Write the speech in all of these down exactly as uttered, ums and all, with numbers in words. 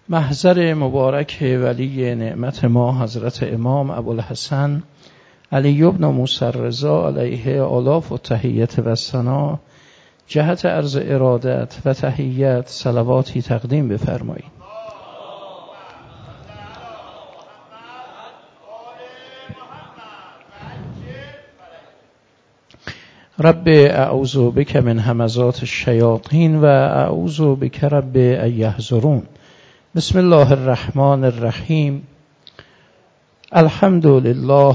محضر مبارک ولی نعمت ما حضرت امام ابوالحسن علی بن موسی الرضا علیه آلاف و تحیت و ثنا جهت عرض ارادت و تحیت صلواتی تقدیم بفرمایید. رب اعوذ بک من همزات الشیاطین و اعوذ بک رب ان یحضرون. بسم الله الرحمن الرحیم. الحمد لله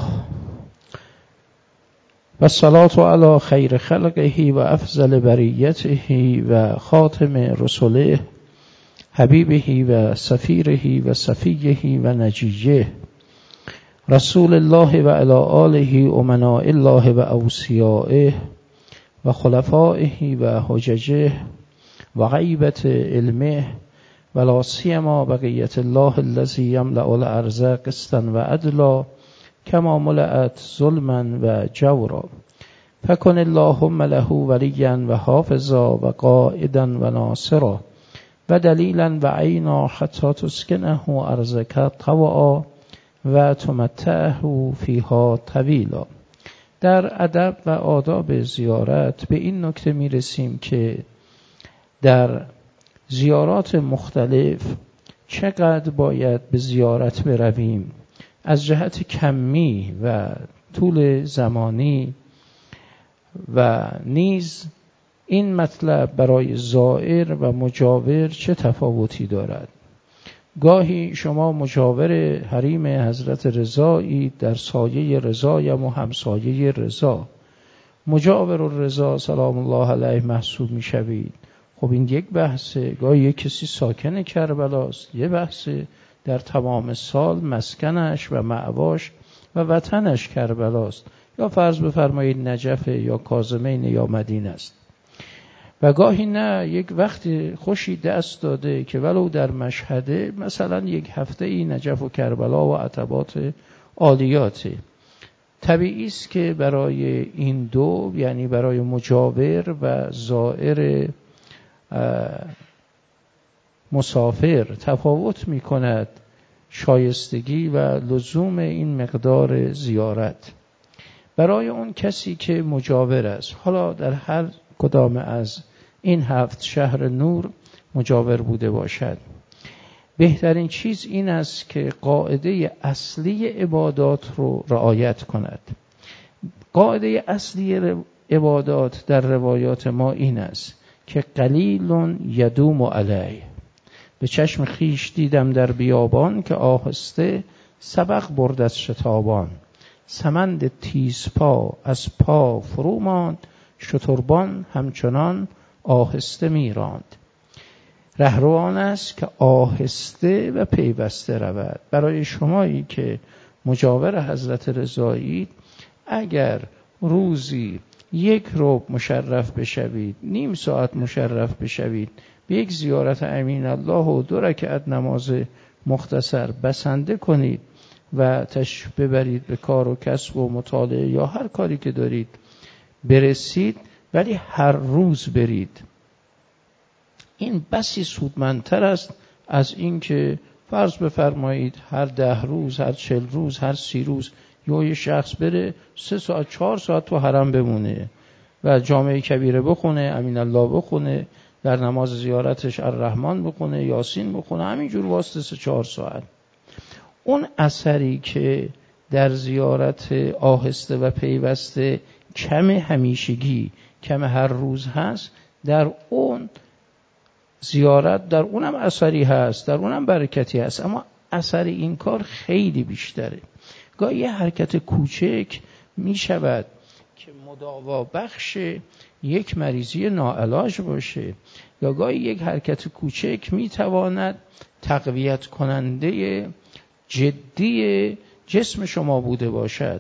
و الصلاة علی خیر خلقه و افضل بریته و خاتم رسله حبیبه و سفیره و صفیه و نجیه رسول الله و علی آله امناء الله و اوصیائه و خلفائه و حججه و غیبت علمه و لا سیما بقیت الله الذی یملأ الارض قسطا و عدلا کما ملأت ظلما و جورا فکن اللهم له ولیا و حافظا و قائدا و ناصرا و دلیلا و عینا حتی تسکنه ارضک طوعا و تمتعه فیها طویلا. در ادب و آداب زیارت به این نکته می رسیم که در زیارات مختلف چقدر باید به زیارت برویم از جهت کمی و طول زمانی و نیز این مطلب برای زائر و مجاور چه تفاوتی دارد. گاهی شما مجاور حریم حضرت رضایی در سایه رضایم و همسایه رضا مجاور الرضا سلام الله علیه محسوب می شوید. خب این یک بحثه. گاهی یک کسی ساکن کربلاست، یک بحثه در تمام سال مسکنش و مأواش و وطنش کربلاست، یا فرض بفرمایید نجف یا کاظمین یا مدینه است. و گاهی نه، یک وقت خوشی دست داده که ولو در مشهده مثلا یک هفته ای نجف و کربلا و عتبات عالیاته. طبیعی است که برای این دو، یعنی برای مجاور و زائر مسافر، تفاوت می کند شایستگی و لزوم این مقدار زیارت. برای اون کسی که مجاور است، حالا در هر کدام از این هفت شهر نور مجاور بوده باشد، بهترین چیز این است که قاعده اصلی عبادات رو رعایت کند. قاعده اصلی عبادات در روایات ما این است که قلیل یدوم علیه. به چشم خیش دیدم در بیابان که آهسته سبق برد از شتابان. سمند تیز پا از پا فرو ماند، شتربان همچنان آهسته میراند. رهروان است که آهسته و پیوسته رود. برای شمایی که مجاور حضرت رضایی، اگر روزی یک ربع مشرف بشوید، نیم ساعت مشرف بشوید به یک زیارت امین الله و دو رکعت نماز مختصر بسنده کنید و تشریف ببرید به کار و کسب و مطالعه یا هر کاری که دارید برسید، ولی هر روز برید، این بسی سودمندتر است از این که فرض بفرمایید هر ده روز، هر چل روز، هر سی روز یا یه شخص بره سه ساعت چهار ساعت تو حرم بمونه و جامعه کبیره بخونه، امین الله بخونه، در نماز زیارتش الرحمن بخونه، یاسین بخونه، همینجور واسطه سه چهار ساعت. اون اثری که در زیارت آهسته و پیوسته کم همیشگی، کم هر روز هست، در اون زیارت در اونم اثری هست، در اونم برکتی هست، اما اثر این کار خیلی بیشتره. گاهی یه حرکت کوچک می شود که مداوا بخش یک مریضی ناعلاج باشه، یا گاهی یک حرکت کوچک می تواند تقویت کننده جدی جسم شما بوده باشد.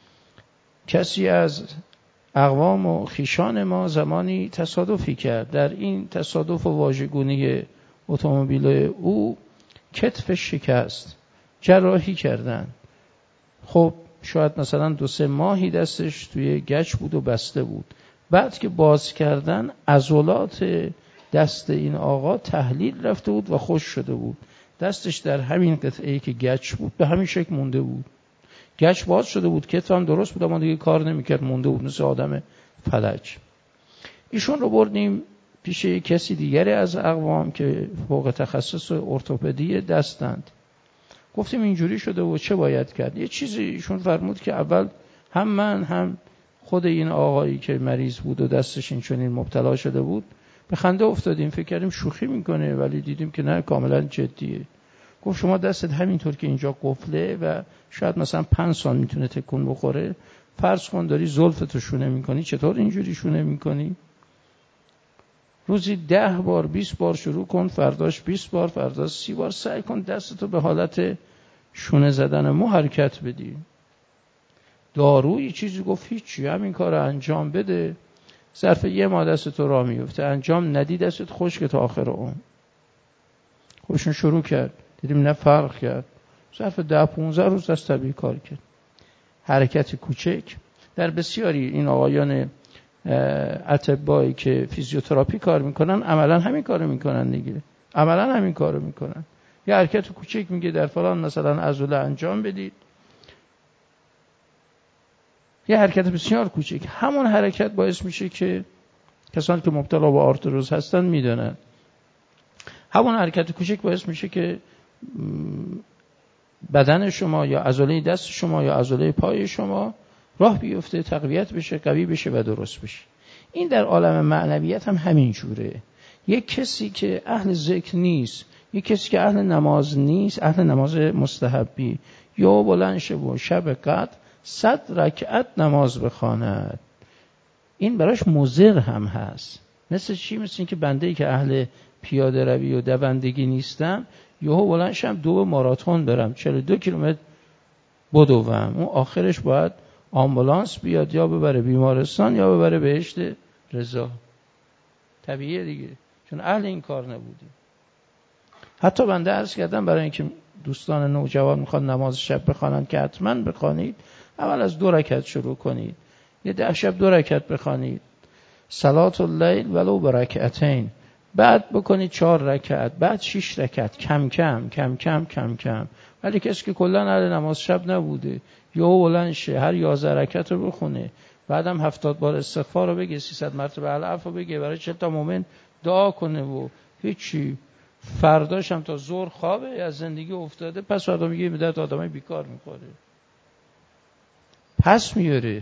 کسی از اقوام و خیشان ما زمانی تصادفی کرد. در این تصادف و واژگونی اتومبیل او کتف شکست، جراحی کردن. خب شاید مثلا دو سه ماهی دستش توی گچ بود و بسته بود. بعد که باز کردن عضلات دست این آقا تحلیل رفته بود و خوش شده بود. دستش در همین قطعه‌ای که گچ بود به همین شکل مونده بود. گچ باز شده بود، کتف هم درست بود اما دیگه کار نمی‌کرد، مونده بود مثل آدم فلج. ایشون رو بردیم پیش کسی دیگری از اقوام که فوق تخصص ارتوپدی دستند. گفتیم اینجوری شده و چه باید کرد؟ یه چیزی ایشون فرمود که اول هم من هم خود این آقایی که مریض بود و دستش این چنین مبتلا شده بود به خنده افتادیم، فکر کردیم شوخی میکنه ولی دیدیم که نه، کاملا جدیه. گفت شما دستت همینطور که اینجا قفله و شاید مثلا پنج سال میتونه تکون بخوره، فرض کن داری زلفتو شونه میکنی، چطور اینجوری شونه میکنی؟ روزی ده بار بیست بار شروع کن، فرداش بیست بار، فرداش سی بار، سعی کن دستتو به حالت شونه زدن مو حرکت بدی. دارویی چیزی گفت هیچی، همین کار رو انجام بده، ظرف یه ماه دستتو راه میفته. انجام ندی دستت خشک تا آخر عمر. خوشون شروع کرد، دیدیم نه فرق کرد، ظرف ده پونزده روز دست طبیعی کار کرد. حرکت کوچک در بسیاری این آقایان اطبایی که فیزیوتراپی کار میکنن عملا همین کارو میکنن دیگه، عملا همین کارو میکنن. یه حرکت کوچک میگه در فلان مثلا عضله انجام بدید، یه حرکت بسیار کوچک، همون حرکت باعث میشه که کسانی که مبتلا به آرتروز هستن میدونن، همون حرکت کوچک باعث میشه که بدن شما یا عضله دست شما یا عضله پای شما راه بیفته، تقویت بشه، قوی بشه و درست بشه. این در عالم معنویت هم همین جوره. یک کسی که اهل ذکر نیست، یک کسی که اهل نماز نیست، اهل نماز مستحبی، یا بلند شه و شب قدر صد رکعت نماز بخواند، این براش مضر هم هست. مثل چی؟ مثل این که بنده‌ای که اهل پیاده روی و دوندگی نیستم، یهو بلند شم دو ماراتون برم چهل و دو کیلومتر بدوم، اون آخرش باید آمبولانس بیاد یا ببره بیمارستان یا ببره بهشت رضا. طبیعیه دیگه، چون اهل این کار نبودیم. حتی بنده عرض کردم برای اینکه دوستان نوجوان میخوان نماز شب بخوانند که حتما بخوانید، اول از دو رکعت شروع کنید، یه ده شب دو رکعت بخوانید، صلات اللیل ولو برکعتین، بعد بکنید چهار رکعت، بعد شش رکعت، کم کم کم کم کم کم. ولی کسی که کلا اهل نماز شب نبوده یا بلند شه هر یازده رکعت رو بخونه، بعدم هفتاد بار استغفار رو بگه، سیصد مرتبه العفو بگه، برای چهل تا مؤمن دعا کنه و هیچی، فرداش هم تا ظهر خوابه، از زندگی افتاده، پس فردا میگه مدت آدمای بیکار میخوره، پس میاره.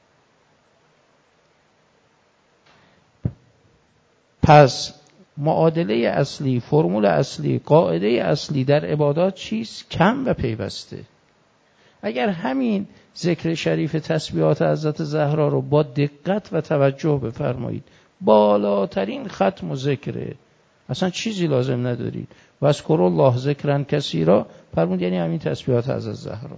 پس معادله اصلی، فرمول اصلی، قاعده اصلی در عبادات چیست؟ کم و پیوسته. اگر همین ذکر شریف تسبیحات حضرت زهرا رو با دقت و توجه بفرمایید، بالاترین ختم و ذکره، اصلا چیزی لازم ندارید. و اذکروا الله ذکرا کثیرا فرمود، یعنی همین تسبیحات حضرت زهرا.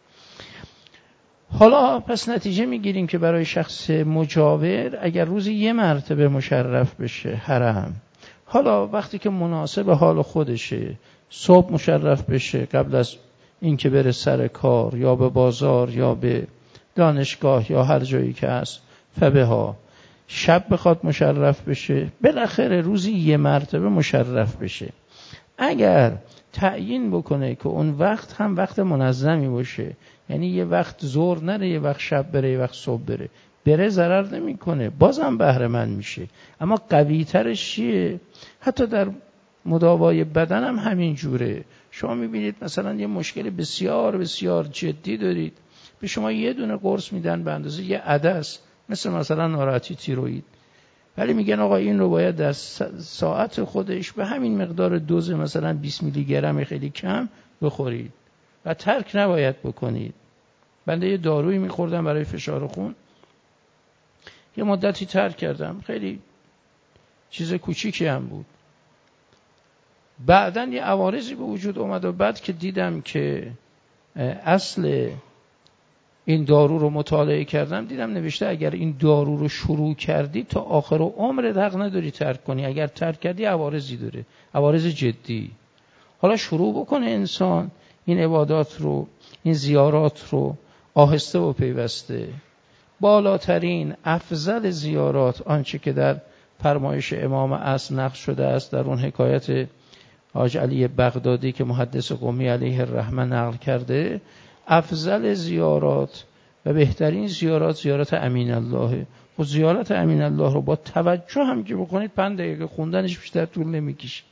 حالا پس نتیجه میگیریم که برای شخص مجاور اگر روزی یه مرتبه مشرف بشه حرم، حالا وقتی که مناسب حال خودشه، صبح مشرف بشه قبل از اینکه بره سر کار یا به بازار یا به دانشگاه یا هر جایی که هست، فبها، شب بخواد مشرف بشه، بالاخره روزی یه مرتبه مشرف بشه. اگر تعیین بکنه که اون وقت هم وقت منظمی باشه، یعنی یه وقت ظهر نره، یه وقت شب بره، یه وقت صبح بره، بره ضرر نمیکنه، بازم بهره مند میشه. اما قوی ترش چیه؟ حتی در مداوای بدن هم همین جوره. شما میبینید مثلا یه مشکل بسیار بسیار جدی دارید، به شما یه دونه قرص میدن به اندازه یه عدس، مثل مثلا ناراحتی تیروئید، ولی میگن آقا این رو باید در ساعت خودش به همین مقدار دوز مثلا بیست میلی گرم خیلی کم بخورید و ترک نباید بکنید. بنده یه دارویی میخوردم برای فشار خون، یه مدتی ترک کردم، خیلی چیز کوچیکی هم بود. بعداً یه عوارضی به وجود اومد و بعد که دیدم که اصل این دارو رو مطالعه کردم، دیدم نوشته اگر این دارو رو شروع کردی تا آخر عمرت حق نداری ترک کنی، اگر ترک کردی عوارضی داره، عوارض جدی. حالا شروع بکنه انسان این عبادات رو، این زیارات رو آهسته و پیوسته. بالاترین افضل زیارات آنچه که در فرمایش امام اصل نقش شده است در اون حکایت حاج علی بغدادی که محدث قمی علیه الرحمه نقل کرده، افضل زیارات و بهترین زیارات زیارت امین الله. خب زیارت امین الله رو با توجه هم که بکنید پنج دقیقه خوندنش بیشتر طول نمیکشه.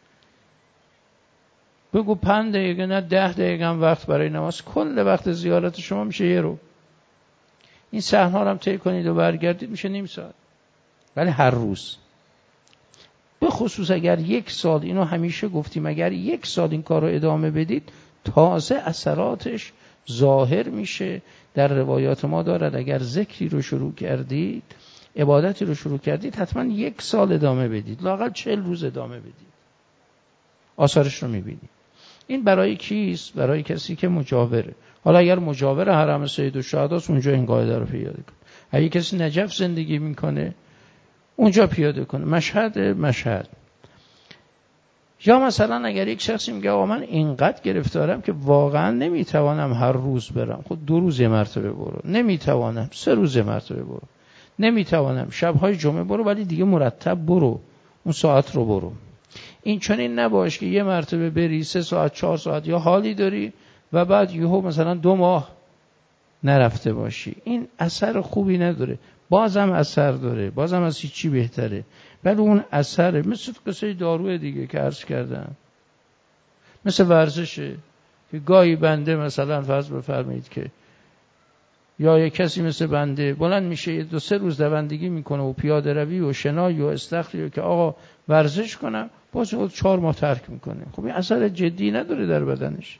بگو پنج دقیقه نه ده دقیقه هم وقت برای نماز، کل وقت زیارت شما میشه یه رو. این صحنه رو هم طی کنید و برگردید میشه نیم ساعت. ولی هر روز، به خصوص اگر یک سال، اینو همیشه گفتیم، اگر یک سال این کار رو ادامه بدید تازه اثراتش ظاهر میشه. در روایات ما دارد اگر ذکری رو شروع کردید، عبادتی رو شروع کردید، حتما یک سال ادامه بدید، لااقل چهل روز ادامه بدید، آثارش رو میبینید. این برای کیست؟ برای کسی که مجاوره. حالا اگر مجاور حرم سید الشهدا است اونجا این قاعده رو پیاده کنه. اگه کسی نجف زندگی میکنه اونجا پیاده کنه. مشهد مشهد. یا مثلا اگر یک شخصی میگه آقا من اینقدر گرفتارم که واقعا نمیتوانم هر روز برم، خود دو روز یه مرتبه برو. نمیتوانم سه روز یه مرتبه برو. نمیتوانم شبهای جمعه برو، ولی دیگه مرتب برو، اون ساعت رو برو. این چنین نباش که یه مرتبه بری سه ساعت چهار ساعت یا حالی داری و بعد یهو مثلا دو ماه نرفته باشی. این اثر خوبی نداره. بازم اثر داره، بازم از هیچی بهتره، ولی اون اثره. مثل قصه داروی دیگه که عرض کردم، مثل ورزشه که گاهی بنده مثلا فرض بفرمایید که یا یک کسی مثل بنده بلند میشه دو سه روز دوندگی میکنه و پیاده روی و شنایی و استخری که آقا ورزش کنم، باز خود چهار ماه ترک میکنه. خب این اثر جدی نداره در بدنش،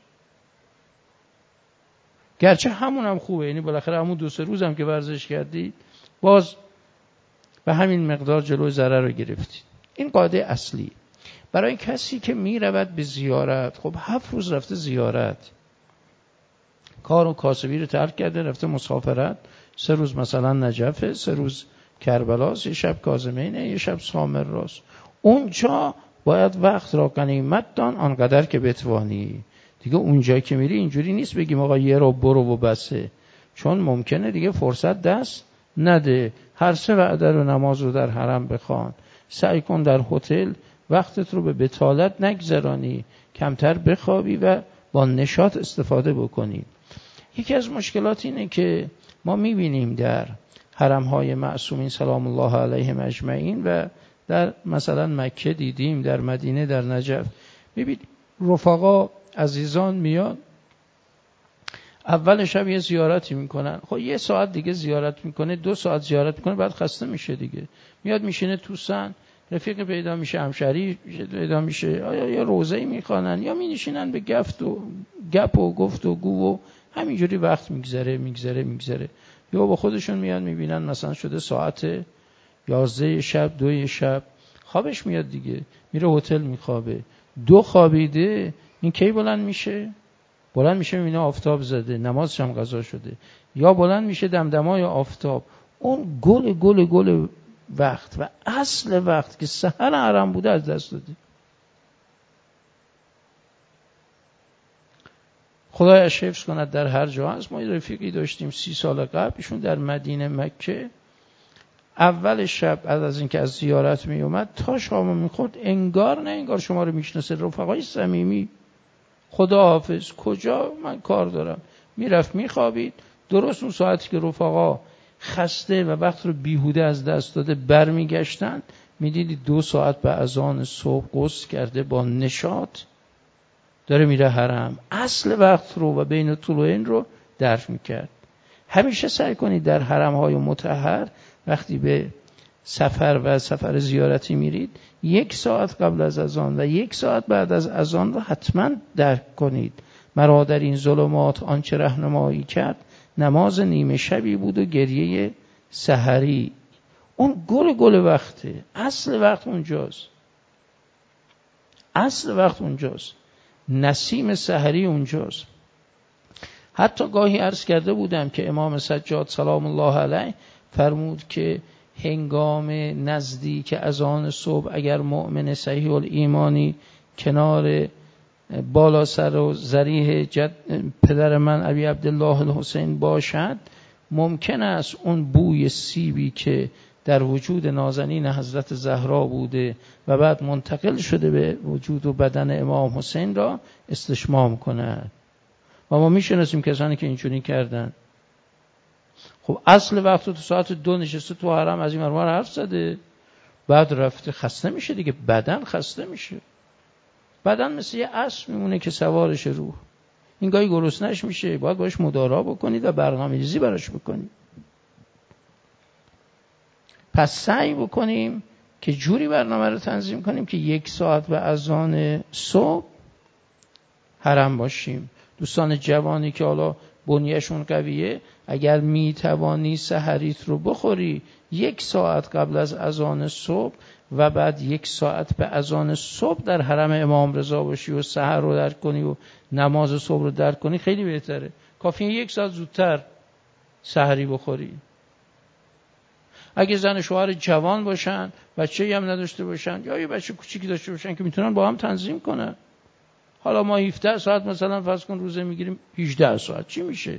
گرچه همون هم خوبه، یعنی بالاخره همون دو سه روز هم که ورزش کردی باز به همین مقدار جلوی ضرر رو گرفتید. این قاعده اصلی. برای کسی که میرود به زیارت، خب هفت روز رفته زیارت، کار و کاسبی رو ترک کرده رفته مسافرت، سه روز مثلا نجفه، سه روز کربلاست، یه شب کاظمینه، یه شب سامراست. اونجا باید وقت را غنیمت دان آنقدر که بتوانی. دیگه اونجایی که میری اینجوری نیست بگیم آقا یه رو برو و بسه، چون ممکنه دیگه فرصت دست نده. هر سه وعده رو نماز رو در حرم بخوان. سعی کن در هتل وقتت رو به بطالت نگذرانی، کمتر بخوابی و با نشاط استفاده بکنی. یکی از مشکلات اینه که ما میبینیم در حرم‌های معصومین سلام الله علیهم اجمعین و در مثلا مکه دیدیم، در مدینه، در نجف، ببین رفقا عزیزان میان اول شب یه زیارتی میکنن، خب یه ساعت دیگه زیارت میکنه، دو ساعت زیارت میکنه، بعد خسته میشه دیگه، میاد میشینه تو سن، رفیق پیدا میشه، همشری پیدا میشه، آیا یا روزه‌ای میخوانن یا مینشینن به گفت و گپ و گفت و گو و همینجوری وقت میگذره میگذره میگذره. یا با خودشون میان میبینن مثلا شده ساعت یازده شب، دوی شب، خوابش میاد دیگه، میره هتل میخوابه. دو خوابیده، این کی بلند میشه؟ بلند میشه میبینه آفتاب زده، نمازش هم قضا شده. یا بلند میشه دمدمای آفتاب، اون گل گل گل وقت و اصل وقت که سحر حرم بوده از دست داده. خدایش حفظ کند در هر جا هست. ما یه رفیقی داشتیم سی سال قبل، ایشون در مدینه مکه اول شب از اینکه از زیارت می اومد تا شام میخورد انگار نه انگار شما رو میشناسه، رفقای صمیمی، خدا حافظ کجا من کار دارم، میرفت میخوابید. درست اون ساعتی که رفقا خسته و وقت رو بیهوده از دست داده برمیگشتن، میدیدی دو ساعت به اذان صبح غسل کرده با نشاط داره میره حرم. اصل وقت رو و بین طلوعین رو درک میکرد. همیشه سعی کنید در حرم‌های مطهر وقتی به سفر و سفر زیارتی میرید یک ساعت قبل از اذان و یک ساعت بعد از اذان رو حتما درک کنید. مرا در این ظلمات آنچه راهنمایی کرد، نماز نیمه شبی بود و گریه سحری. اون گل گل وقته، اصل وقت اونجاست، اصل وقت اونجاست، نسیم سحری اونجاست. حتی گاهی عرض کرده بودم که امام سجاد سلام الله علیه فرمود که هنگام نزدیک اذان صبح اگر مؤمن صحیح الایمانی کنار بالا سر و ذریح جد پدر من ابی عبدالله الحسین باشد، ممکن است اون بوی سیبی که در وجود نازنین حضرت زهرا بوده و بعد منتقل شده به وجود و بدن امام حسین را استشمام کند. و ما میشناسیم کسانی که اینجوری کردن. خب اصل وقت تو ساعت دو نشسته تو حرم از این مرمار حرف زده، بعد رفته خسته میشه دیگه، بدن خسته میشه. بدن مثل یه اسب میمونه که سوارش روح. این گاهی گرسنه‌اش میشه، باید باش مدارا بکنید و برنامه‌ریزی براش بکنید. پس سعی بکنیم که جوری برنامه رو تنظیم کنیم که یک ساعت به اذان صبح حرم باشیم. دوستان جوانی که حالا بنیه‌شون قویه، اگر میتوانی سحریت رو بخوری یک ساعت قبل از اذان صبح و بعد یک ساعت به اذان صبح در حرم امام رضا باشی و سحر رو درک کنی و نماز صبح رو درک کنی، خیلی بهتره. کافیه یک ساعت زودتر سحری بخوری. اگه زن شوهر جوان باشن، بچه‌ای هم نداشته باشن یا یه بچه کوچیکی داشته باشن که میتونن با هم تنظیم کنن. حالا ما هفده ساعت مثلا فرض کن روزه میگیریم، هجده ساعت چی میشه؟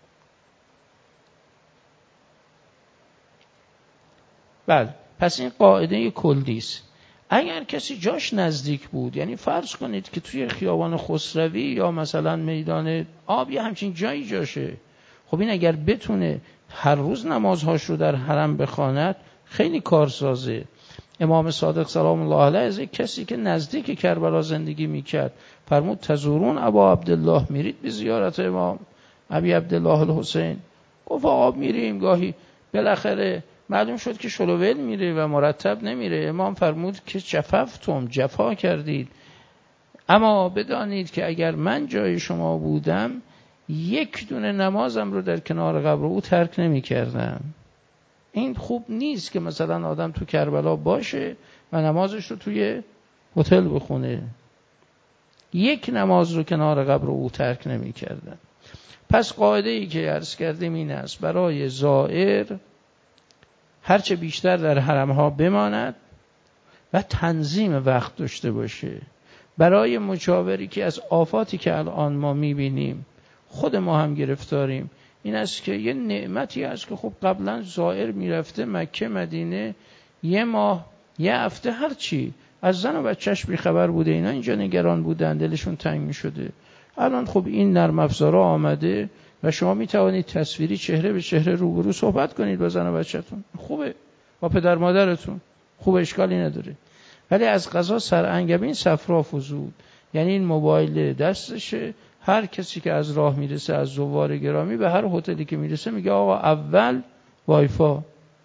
بله، پس این قاعده کلی است. اگر کسی جاش نزدیک بود، یعنی فرض کنید که توی خیابان خسروی یا مثلا میدان آب یا همچین جایی جاشه، خب این اگر بتونه هر روز نمازهاش رو در حرم بخواند خیلی کارسازه. امام صادق سلام الله علیه از یک کسی که نزدیک کربلا زندگی میکرد فرمود تزورون ابا عبدالله، میرید به زیارت امام ابی عبدالله الحسین؟ گفت آقا میریم گاهی. بالاخره معلوم شد که شلوول میره و مرتب نمیره. امام فرمود که جففتم، جفا کردید، اما بدانید که اگر من جای شما بودم یک دونه نمازم رو در کنار قبر او ترک نمی کردم. این خوب نیست که مثلا آدم تو کربلا باشه و نمازش رو توی هتل بخونه. یک نماز رو کنار قبر او ترک نمی کردم. پس قاعده ای که عرض کردیم این است: برای زائر هرچه بیشتر در حرمها بماند و تنظیم وقت داشته باشه. برای مجاوری که از آفاتی که الان ما میبینیم خود ما هم گرفتاریم، این است که یه نعمتی است که خب قبلا زائر میرفته مکه مدینه یه ماه یه هفته هرچی از زن و بچهش بیخبر بوده، اینا اینجا نگران بودن، دلشون تنگ میشده. الان خب این نرم افزارا آمده و شما میتوانید تصویری چهره به چهره روبرو صحبت کنید با زن و بچه‌تون، خوبه، با پدر مادرتون خوبه، اشکالی نداره. ولی از قضا سرانگبین صفرا فزود، یعنی این موبایل دستشه، هر کسی که از راه میرسه از زوار گرامی به هر هتلی که میرسه میگه آقا اول وایفا.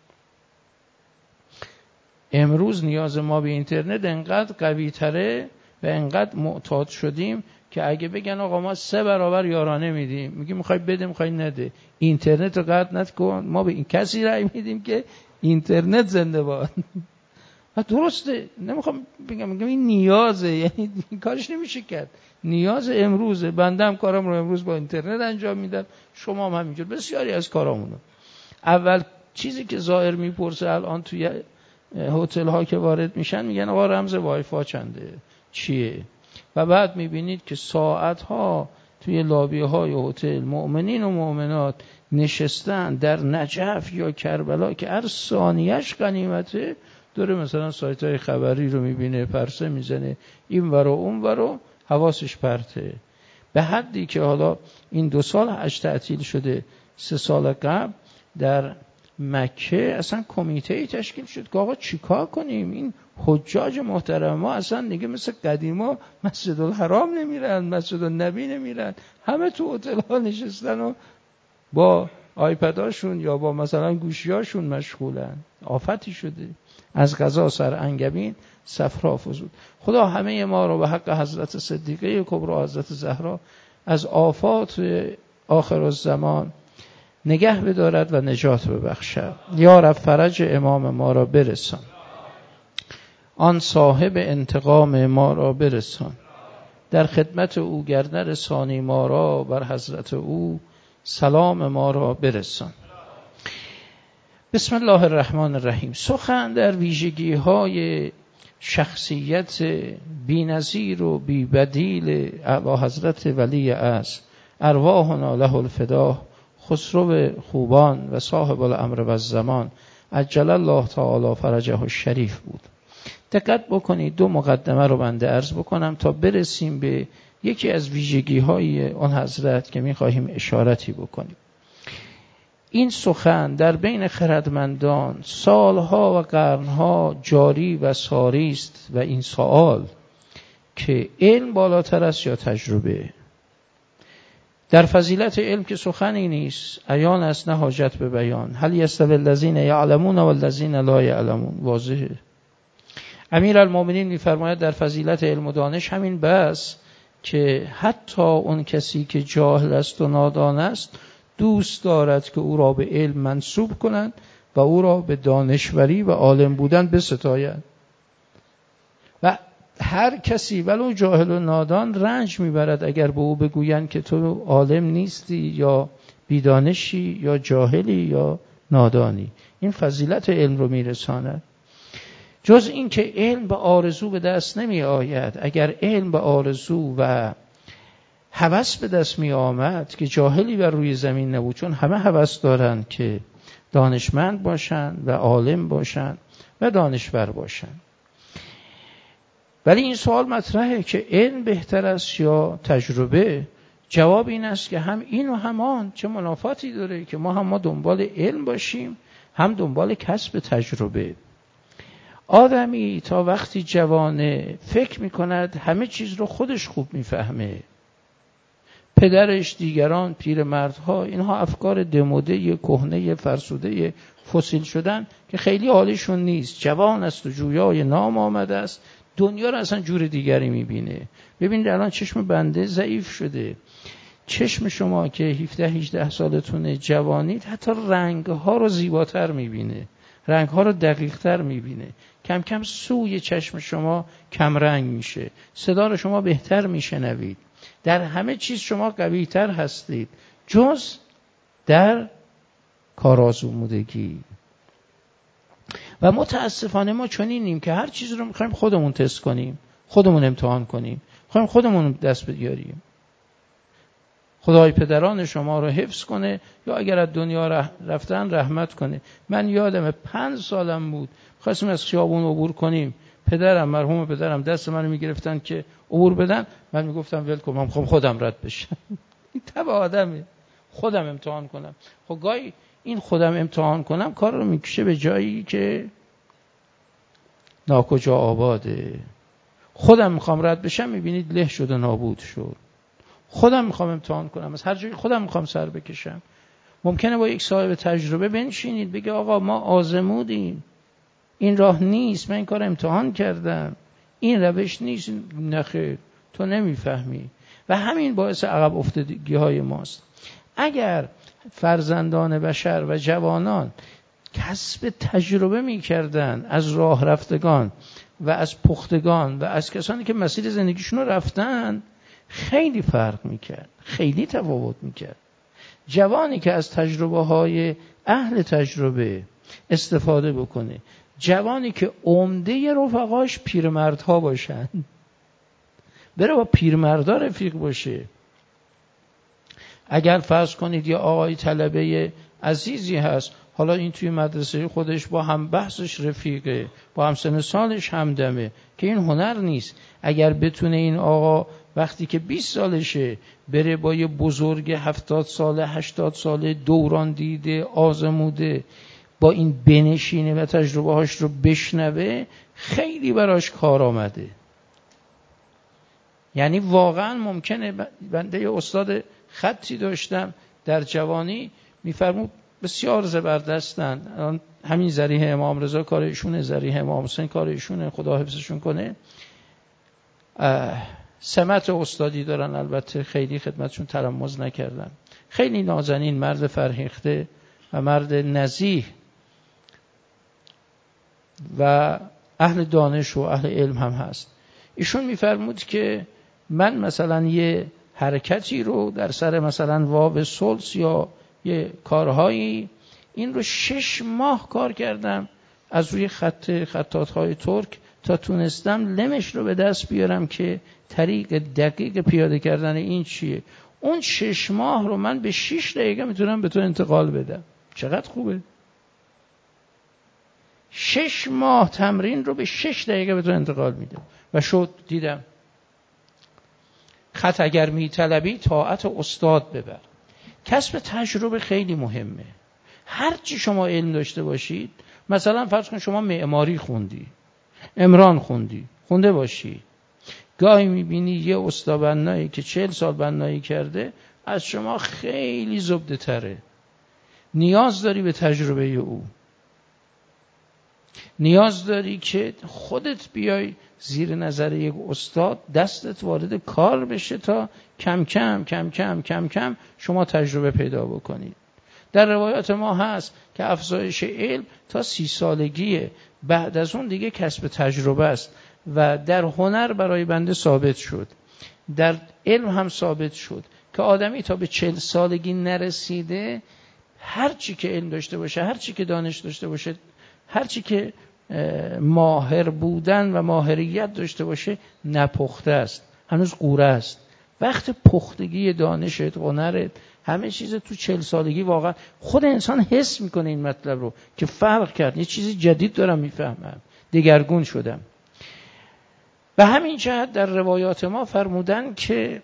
امروز نیاز ما به اینترنت انقدر قوی تره و انقدر معتاد شدیم که اگه بگن آقا ما سه برابر یارانه میدیم، میگیم میخوای بده میخوای نده، اینترنت رو قطع نکن، ما به این کسی رأی میدیم که اینترنت زنده باد. و درسته، نمیخوام بگم، میگم این نیازه، یعنی این کارش نمیشه کرد، نیاز امروزه. بنده هم کارم رو امروز با اینترنت انجام میدم، شما هم همینجور بسیاری از کارامونو. اول چیزی که زائر میپرسه الان توی هتل ها که وارد میشن میگن آقا رمز وای فای چنده، چیه؟ و بعد میبینید که ساعت ها توی لابی های هتل مؤمنین و مؤمنات نشستن در نجف یا کربلا که هر ثانیه‌اش غنیمته، داره مثلا سایت های خبری رو میبینه، پرسه میزنه این ور و اون ور و حواسش پرته. به حدی که حالا این دو سال حج تعطیل شده، سه سال قبل در مکه اصلا کمیته تشکیل شد که آقا چیکار کنیم، این حجاج محترم ما اصلا دیگه مثل قدیما مسجد الحرام نمیرن، مسجد النبی نمیرن، همه تو هتل ها نشستن و با آیپداشون یا با مثلا گوشیاشون مشغولن. آفتی شده. از قضا سرانگبین صفرا فزود. خدا همه ما رو به حق حضرت صدیقه کبری حضرت زهرا از آفات آخر الزمان نگه بدارد و نجات ببخشد. یا رب فرج امام ما را برسان، آن صاحب انتقام ما را برسان، در خدمت او گر نرسانی ما را، بر حضرت او سلام ما را برسان. بسم الله الرحمن الرحیم. سخن در ویژگی های شخصیت بی‌نظیر و بی‌بدیل اعلی حضرت ولی اعظم ارواحنا له الفدا، خسرو خوبان و صاحب الامر و الزمان، عجل الله تعالی فرجه الشریف بود. دقت بکنید، دو مقدمه رو بنده عرض بکنم تا برسیم به یکی از ویژگی های آن حضرت که می خواهیم اشارتی بکنیم. این سخن در بین خردمندان سالها و قرنها جاری و ساری است و این سوال که علم بالاتر است یا تجربه؟ در فضیلت علم که سخنی نیست، عیان است نه حاجت به بیان. هل یستوی الذین یعلمون و الذین لا یعلمون، واضحه. امیرالمومنین می‌فرماید در فضیلت علم و دانش همین بس که حتی اون کسی که جاهل است و نادان است دوست دارد که او را به علم منسوب کنند و او را به دانشوری و عالم بودن بستایند. و هر کسی ولو جاهل و نادان رنج میبرد اگر به او بگویند که تو عالم نیستی یا بیدانشی یا جاهلی یا نادانی. این فضیلت علم رو میرساند. جز این که علم به آرزو به دست نمی آید. اگر علم به آرزو و هوس به دست می آمد که جاهلی بر روی زمین نبود، چون همه هوس دارند که دانشمند باشند و عالم باشند و دانشور باشند. ولی این سوال مطرحه که علم بهتر است یا تجربه؟ جواب این است که هم این و هم آن. چه منافاتی داره که ما هم ما دنبال علم باشیم هم دنبال کسب تجربه. آدمی تا وقتی جوانه فکر میکند همه چیز رو خودش خوب میفهمه. پدرش، دیگران، پیرمردها، اینها افکار دموده، کهنه، فرسوده، فسیل شدن که خیلی حالشون نیست. جوان است و جویای نام آمده است، دنیا رو اصلا جور دیگری میبینه. ببینید الان چشم بنده ضعیف شده. چشم شما که هفده هجده سالتونه جوانید حتی رنگها رو زیباتر میبینه، رنگها رو دقیقتر میبینه. کم کم سوی چشم شما کم رنگ میشه، صدا رو شما بهتر میشنوید، در همه چیز شما قویتر هستید جز در کارآزمودگی. و متاسفانه ما چنینیم که هر چیز رو میخوایم خودمون تست کنیم، خودمون امتحان کنیم، میخوایم خودمون دست بیاریم. خدای پدران شما رو حفظ کنه یا اگر از دنیا رفتن رحمت کنه. من یادم پنج سالم بود خواستیم از خیابون عبور کنیم، پدرم مرحوم پدرم دست منو میگرفتن که عبور بدن، من میگفتم ول کن، من میخوام خودم رد بشم. این طبع آدمه، خودم امتحان کنم. خب گاهی این خودم امتحان کنم کار رو میکشه به جایی که ناکجا آباده. خودم میخوام رد بشم، میبینید له شد و نابود شد. خودم میخوام امتحان کنم، از هر جایی خودم میخوام سر بکشم. ممکنه با یک صاحب تجربه بنشینید بگه آقا ما آزمودیم، این راه نیست، من این کار امتحان کردم، این روش نیست. نخیر، تو نمیفهمی. و همین باعث عقب افتادگی های ماست. اگر فرزندان بشر و جوانان کسب تجربه میکردن از راه رفتگان و از پختگان و از کسانی که مسیر زندگیشون رو رفتن، خیلی فرق میکرد، خیلی تفاوت میکرد. جوانی که از تجربه های اهل تجربه استفاده بکنه، جوانی که عمده رفقاش پیرمردها باشن، بره با پیرمردا رفیق باشه. اگر فرض کنید یه آقای طلبه عزیزی هست، حالا این توی مدرسه خودش با هم بحثش رفیقه، با هم سن سالش همدمه، که این هنر نیست. اگر بتونه این آقا وقتی که بیست سالشه بره با یه بزرگ هفتاد ساله هشتاد ساله دوران دیده آزموده با این بنشینه و تجربه هاش رو بشنوه، خیلی براش کار آمده. یعنی واقعا ممکنه. بنده یه استاد خطی داشتم در جوانی، میفرمود بسیار زبردستن، همین ذریح امام رضا کار ایشونه، ذریح امام حسین کار ایشونه، خدا حفظشون کنه. سمت استادی دارن، البته خیلی خدمتشون ترمز نکردن. خیلی نازنین، مرد فرهیخته و مرد نزیه و اهل دانش و اهل علم هم هست. ایشون میفرمود که من مثلا یه حرکتی رو در سر مثلا واو سلس یا یه کارهایی، این رو شش ماه کار کردم از روی خط خطاط‌های ترک تا تونستم لمش رو به دست بیارم که طریق دقیق پیاده کردن این چیه. اون شش ماه رو من به شش دقیقه میتونم به تو انتقال بدم. چقدر خوبه. شش ماه تمرین رو به شش دقیقه به تو انتقال میده. و شد دیدم خط اگر میطلبی طاعت استاد ببر. کسب تجربه خیلی مهمه. هر چی شما علم داشته باشید، مثلا فرض کن شما معماری خوندی، عمران خوندی، خونده باشی، گاهی میبینی یه استاد بنایی که چهل سال بنایی کرده از شما خیلی زبده تره. نیاز داری به تجربه او، نیاز داری که خودت بیای زیر نظر یک استاد، دستت وارد کار بشه تا کم کم کم کم کم کم شما تجربه پیدا بکنید. در روایات ما هست که افزایش علم تا سی سالگیه، بعد از اون دیگه کسب تجربه است. و در هنر برای بنده ثابت شد، در علم هم ثابت شد که آدمی تا به چهل سالگی نرسیده، هر چی که علم داشته باشه، هر چی که دانش داشته باشه، هر چی که ماهر بودن و ماهریت داشته باشه، نپخته است، هنوز قوره است. وقت پختگی دانشت، هنرت، همه چیز تو چهل سالگی واقعا خود انسان حس میکنه این مطلب رو که فرق کرد، یه چیزی جدید دارم میفهمم، دگرگون شدم. و همین جهت در روایات ما فرمودن که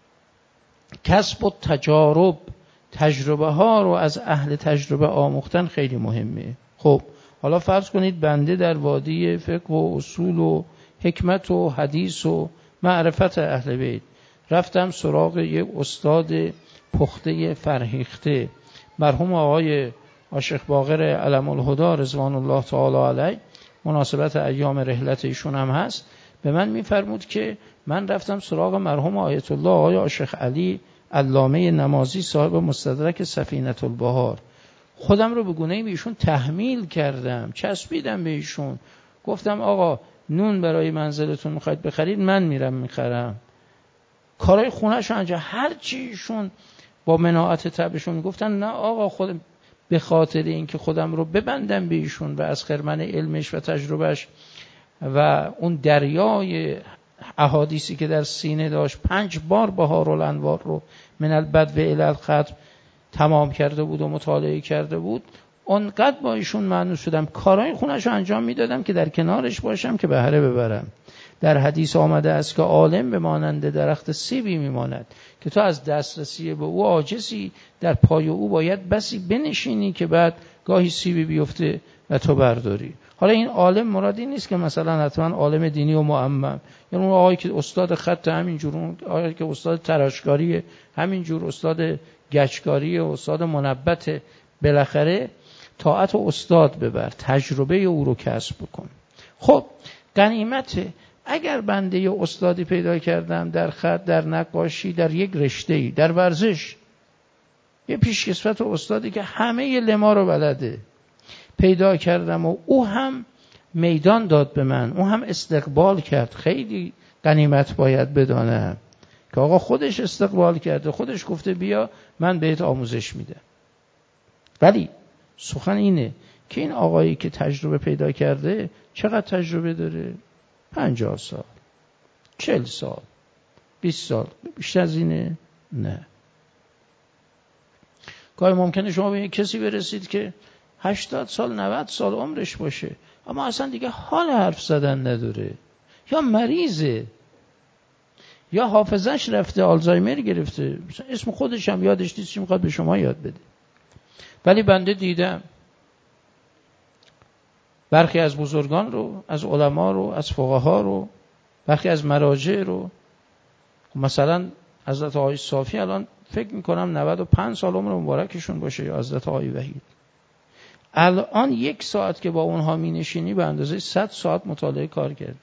کسب و تجارب، تجربه ها رو از اهل تجربه آموختن خیلی مهمه. خب حالا فرض کنید بنده در وادی فقه و اصول و حکمت و حدیث و معرفت اهل بیت رفتم سراغ یک استاد پخته فرهیخته، مرحوم آقای عاشق باقر علم الهدی رضوان الله تعالی علیه، مناسبت ایام رحلت ایشون هم هست، به من میفرمود که من رفتم سراغ مرحوم آیت الله آقای عاشق علی علامه نمازی صاحب مستدرک سفینة البحار. خودم رو به گونه‌ای به ایشون تحمیل کردم، چسبیدم به ایشون، گفتم آقا نون برای منزلتون میخواید بخرید، من میرم میخرم. کارهای خونه‌شو انجام، هر چیشون با مناعت طبعشون گفتن نه آقا، خود به خاطر اینکه خودم رو ببندم به ایشون و از خرمن علمش و تجربهش و اون دریای احادیثی که در سینه داشت، پنج بار بهارالانوار رو من البدو الی الختم تمام کرده بود و مطالعه کرده بود، اونقدر با ایشون معنوس شدم، کارهای خونه‌شو انجام میدادم که در کنارش باشم که بهره ببرم. در حدیث آمده است که عالم به مانند درخت سیبی میماند که تو از دسترسی به او عاجزی، در پای او باید بسی بنشینی که بعد گاهی سیبی بیفته و تو برداری. حالا این عالم مرادی نیست که مثلا حتما عالم دینی و معمم، یعنی اون آقایی که استاد خط همینجور، اون آقایی که استاد تراشکاری همینجور، استاد گچکاری، استاد منبت، بالاخره طاعت و استاد ببر، تجربه او رو کسب بکن. خب غنیمت اگر بنده یه استادی پیدا کردم در خط، در نقاشی، در یک رشته‌ای، در ورزش، یه پیشکسوت و استادی که همه ی لما رو بلده پیدا کردم و او هم میدان داد به من، او هم استقبال کرد، خیلی غنیمت باید بدانم که آقا خودش استقبال کرده، خودش گفته بیا من بهت آموزش میدم. ولی سخن اینه که این آقایی که تجربه پیدا کرده چقدر تجربه داره؟ پنجاه سال، چل سال، بیست سال، بیشتر از اینه؟ نه. گاهی ممکنه شما به یک کسی برسید که هشتاد سال، نود سال عمرش باشه، اما اصلا دیگه حال حرف زدن نداره، یا مریضه، یا حافظش رفته، آلزایمر گرفته، اسم خودش هم یادش نیست چی میخواد به شما یاد بده. ولی بنده دیدم برخی از بزرگان رو، از علما رو، از فقها رو، برخی از مراجع رو، مثلا حضرت آقای صافی الان فکر میکنم نود و پنج سال عمر مبارکشون باشه، یا حضرت آقای وحید، الان یک ساعت که با اونها می نشینی به اندازه صد ساعت مطالعه کار کردی.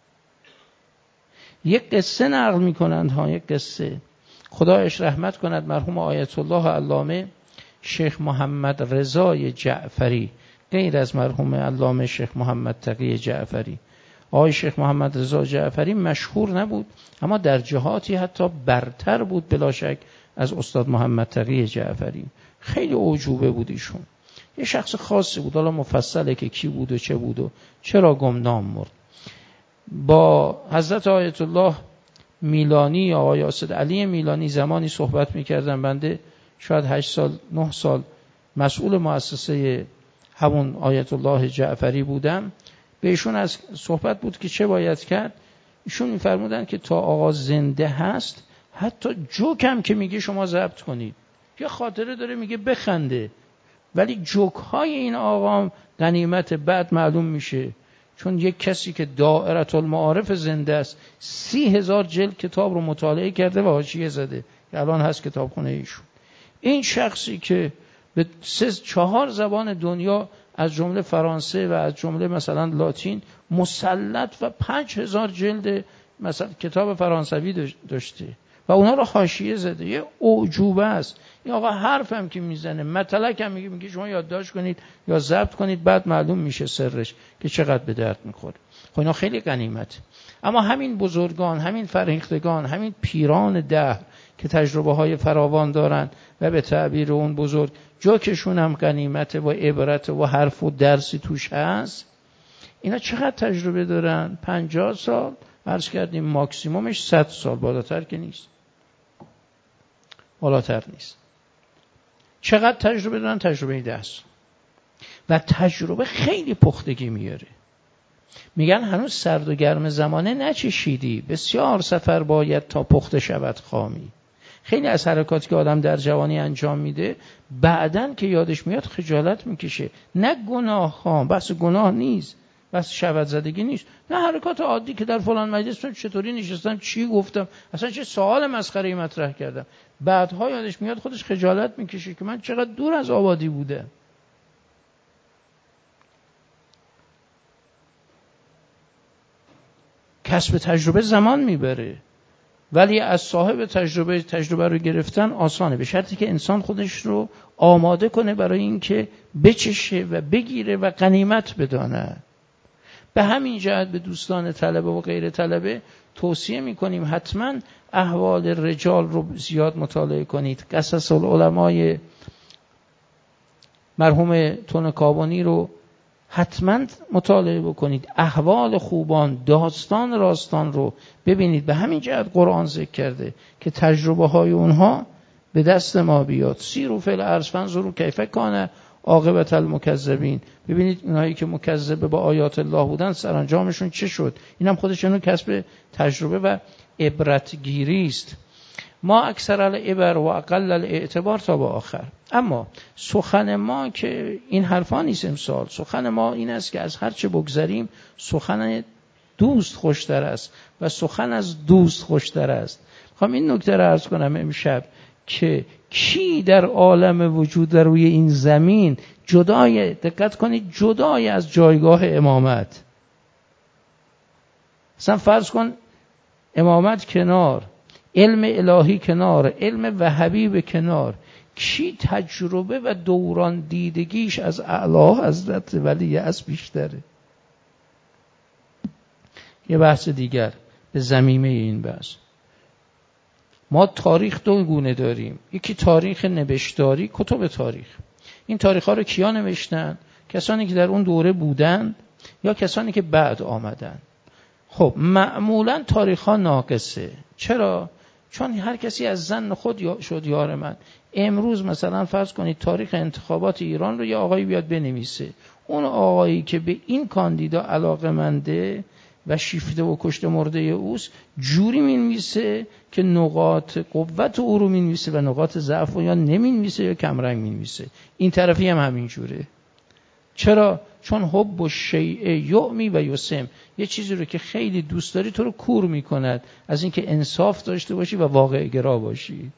یک قصه نقل میکنند ها، یک قصه، خدایش رحمت کند، مرحوم آیت الله علامه شیخ محمد رضای جعفری، غیر از مرحوم علامه شیخ محمد تقی جعفری، آقای شیخ محمد رضا جعفری مشهور نبود اما در جهاتی حتی برتر بود بلا شک از استاد محمد تقی جعفری، خیلی اعجوبه بود ایشون، یه شخص خاصی بود، حالا مفصله که کی بود و چه بود و چرا گمنام مرد. با حضرت آیت الله میلانی، آقای اسد علی میلانی زمانی صحبت میکردم، بنده شاید هشت سال نه سال مسئول مؤسسه همون آیت الله جعفری بودم، بهشون از صحبت بود که چه باید کرد. ایشون می‌فرمودن که تا آقا زنده هست حتی جوک هم که میگه شما ضبط کنید. یه خاطره داره میگه بخنده، ولی جوک های این آقا غنیمت بعد معلوم میشه، چون یک کسی که دائره المعارف زنده است سی هزار جلد کتاب رو مطالعه کرده و حاشیه زده که الان هست کتابخونه ایشون. این شخصی که به سه چهار زبان دنیا از جمله فرانسه و از جمله مثلا لاتین مسلط و پنج هزار جلد مثلا کتاب فرانسوی داشته و اونا رو حاشیه زده، یه اعجوبه است. این آقا حرف هم که میزنه مطلق هم میگه میگه شما یادداشت کنید یا ضبط کنید، بعد معلوم میشه سرش که چقدر به درد میخوره. خب اینا خیلی غنیمت. اما همین بزرگان، همین فرهیختگان، همین پیران دهر که تجربه های فراوان دارن و به تعبیر اون بزرگ جوکشون هم غنیمت و عبرت و حرف و درسی توش هست، اینا چقدر تجربه دارن؟ پنجاه سال، عرض کردیم ماکسیمومش صد سال، بالاتر که نیست، بالاتر نیست. چقدر تجربه دارن؟ تجربه دست و تجربه خیلی پختگی میاره. میگن هنوز سرد و گرم زمانه نچشیدی، بسیار سفر باید تا پخته شود خامی. خیلی از حرکاتی که آدم در جوانی انجام میده بعدن که یادش میاد خجالت میکشه. نه گناه ها، بس گناه نیست، بس شهوت زدگی نیست، نه حرکات عادی که در فلان مجلس چطوری نشستم، چی گفتم، اصلا چه سوال مسخره‌ای مطرح کردم، بعدها یادش میاد خودش خجالت میکشه که من چقدر دور از آبادی بودم. کسب تجربه زمان میبره، ولی از صاحب تجربه تجربه رو گرفتن آسانه، به شرطی که انسان خودش رو آماده کنه برای اینکه بچشه و بگیره و غنیمت بدانه. به همین جهت به دوستان طلبه و غیر طلبه توصیه میکنیم حتما احوال رجال رو زیاد مطالعه کنید. قصص العلمای مرحوم تونکابانی رو حتما مطالعه بکنید. احوال خوبان، داستان راستان رو ببینید. به همین جهت قرآن ذکر کرده که تجربه های اونها به دست ما بیاد. سیروا فی الارض فانظروا کیف کان عاقبة المکذبین. ببینید اونایی که مکذب با آیات الله بودن سرانجامشون چه شد. اینم خودش اون کسب تجربه و عبرتگیری است. ما اکثر العبر و اقل الاعتبار تا با آخر. اما سخن ما که این حرفا نیست امسال، سخن ما این است که از هر چه بگذریم سخن دوست خوشتر است و سخن از دوست خوشتر است. میخوام این نکته رو عرض کنم امشب که کی در عالم وجود در روی این زمین جدای، دقت کنید، جدای از جایگاه امامت، مثلا فرض کن امامت کنار، علم الهی کنار، علم وهابی به کنار، کی تجربه و دوران دیدگیش از اعلی حضرت ولی از بیشتره؟ یه بحث دیگر به ضمیمه این بحث. ما تاریخ دو گونه داریم، یکی تاریخ نوشتاری، کتب تاریخ. این تاریخ ها رو کیا نوشتن؟ کسانی که در اون دوره بودند یا کسانی که بعد آمدن. خب معمولا تاریخ ها ناقصه. چرا؟ چون هر کسی از ظن خود شد یار من. امروز مثلا فرض کنید تاریخ انتخابات ایران رو یه آقایی بیاد بنویسه، اون آقایی که به این کاندیدا علاقه‌منده و شیفته و کشته مرده اوست جوری مینویسه که نقاط قوت او رو مینویسه و نقاط ضعف رو یا نمینویسه یا کمرنگ مینویسه. این طرفی هم همین جوره. چرا؟ چون حب و شیء یعمی و یسم، یه چیزی رو که خیلی دوست داری تو رو کور میکند از اینکه انصاف داشته باشی و واقع گرا باشی.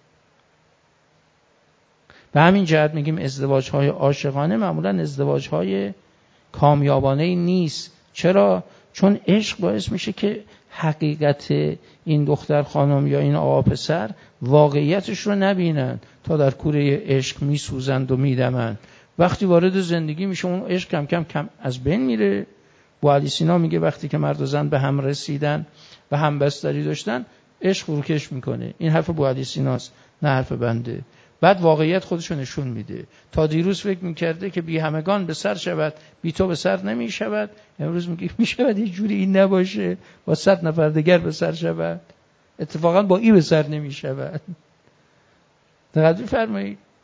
به همین جهت میگیم ازدواج‌های عاشقانه معمولاً ازدواج‌های کامیابانه نیست. چرا؟ چون عشق باعث میشه که حقیقت این دختر خانم یا این آقا پسر واقعیتش رو نبینن، تا در کوره عشق میسوزند و میدمند. وقتی وارد زندگی میشه اون عشق کم کم کم از بین میره. بوعلی سینا میگه وقتی که مرد و زن به هم رسیدن و هم بستری داشتن عشق فروکش میکنه. این حرف بوعلی سیناست، نه حرف بنده. بعد واقعیت خودشو نشون میده. تا دیروز فکر میکرده که بی همگان به سر شود، بی تو به سر نمی شود. امروز میگه میشود یه جوری این نباشه با صد نفر دیگر به سر شود. اتفاقا با این به سر نمی شود. دقت فرمایید.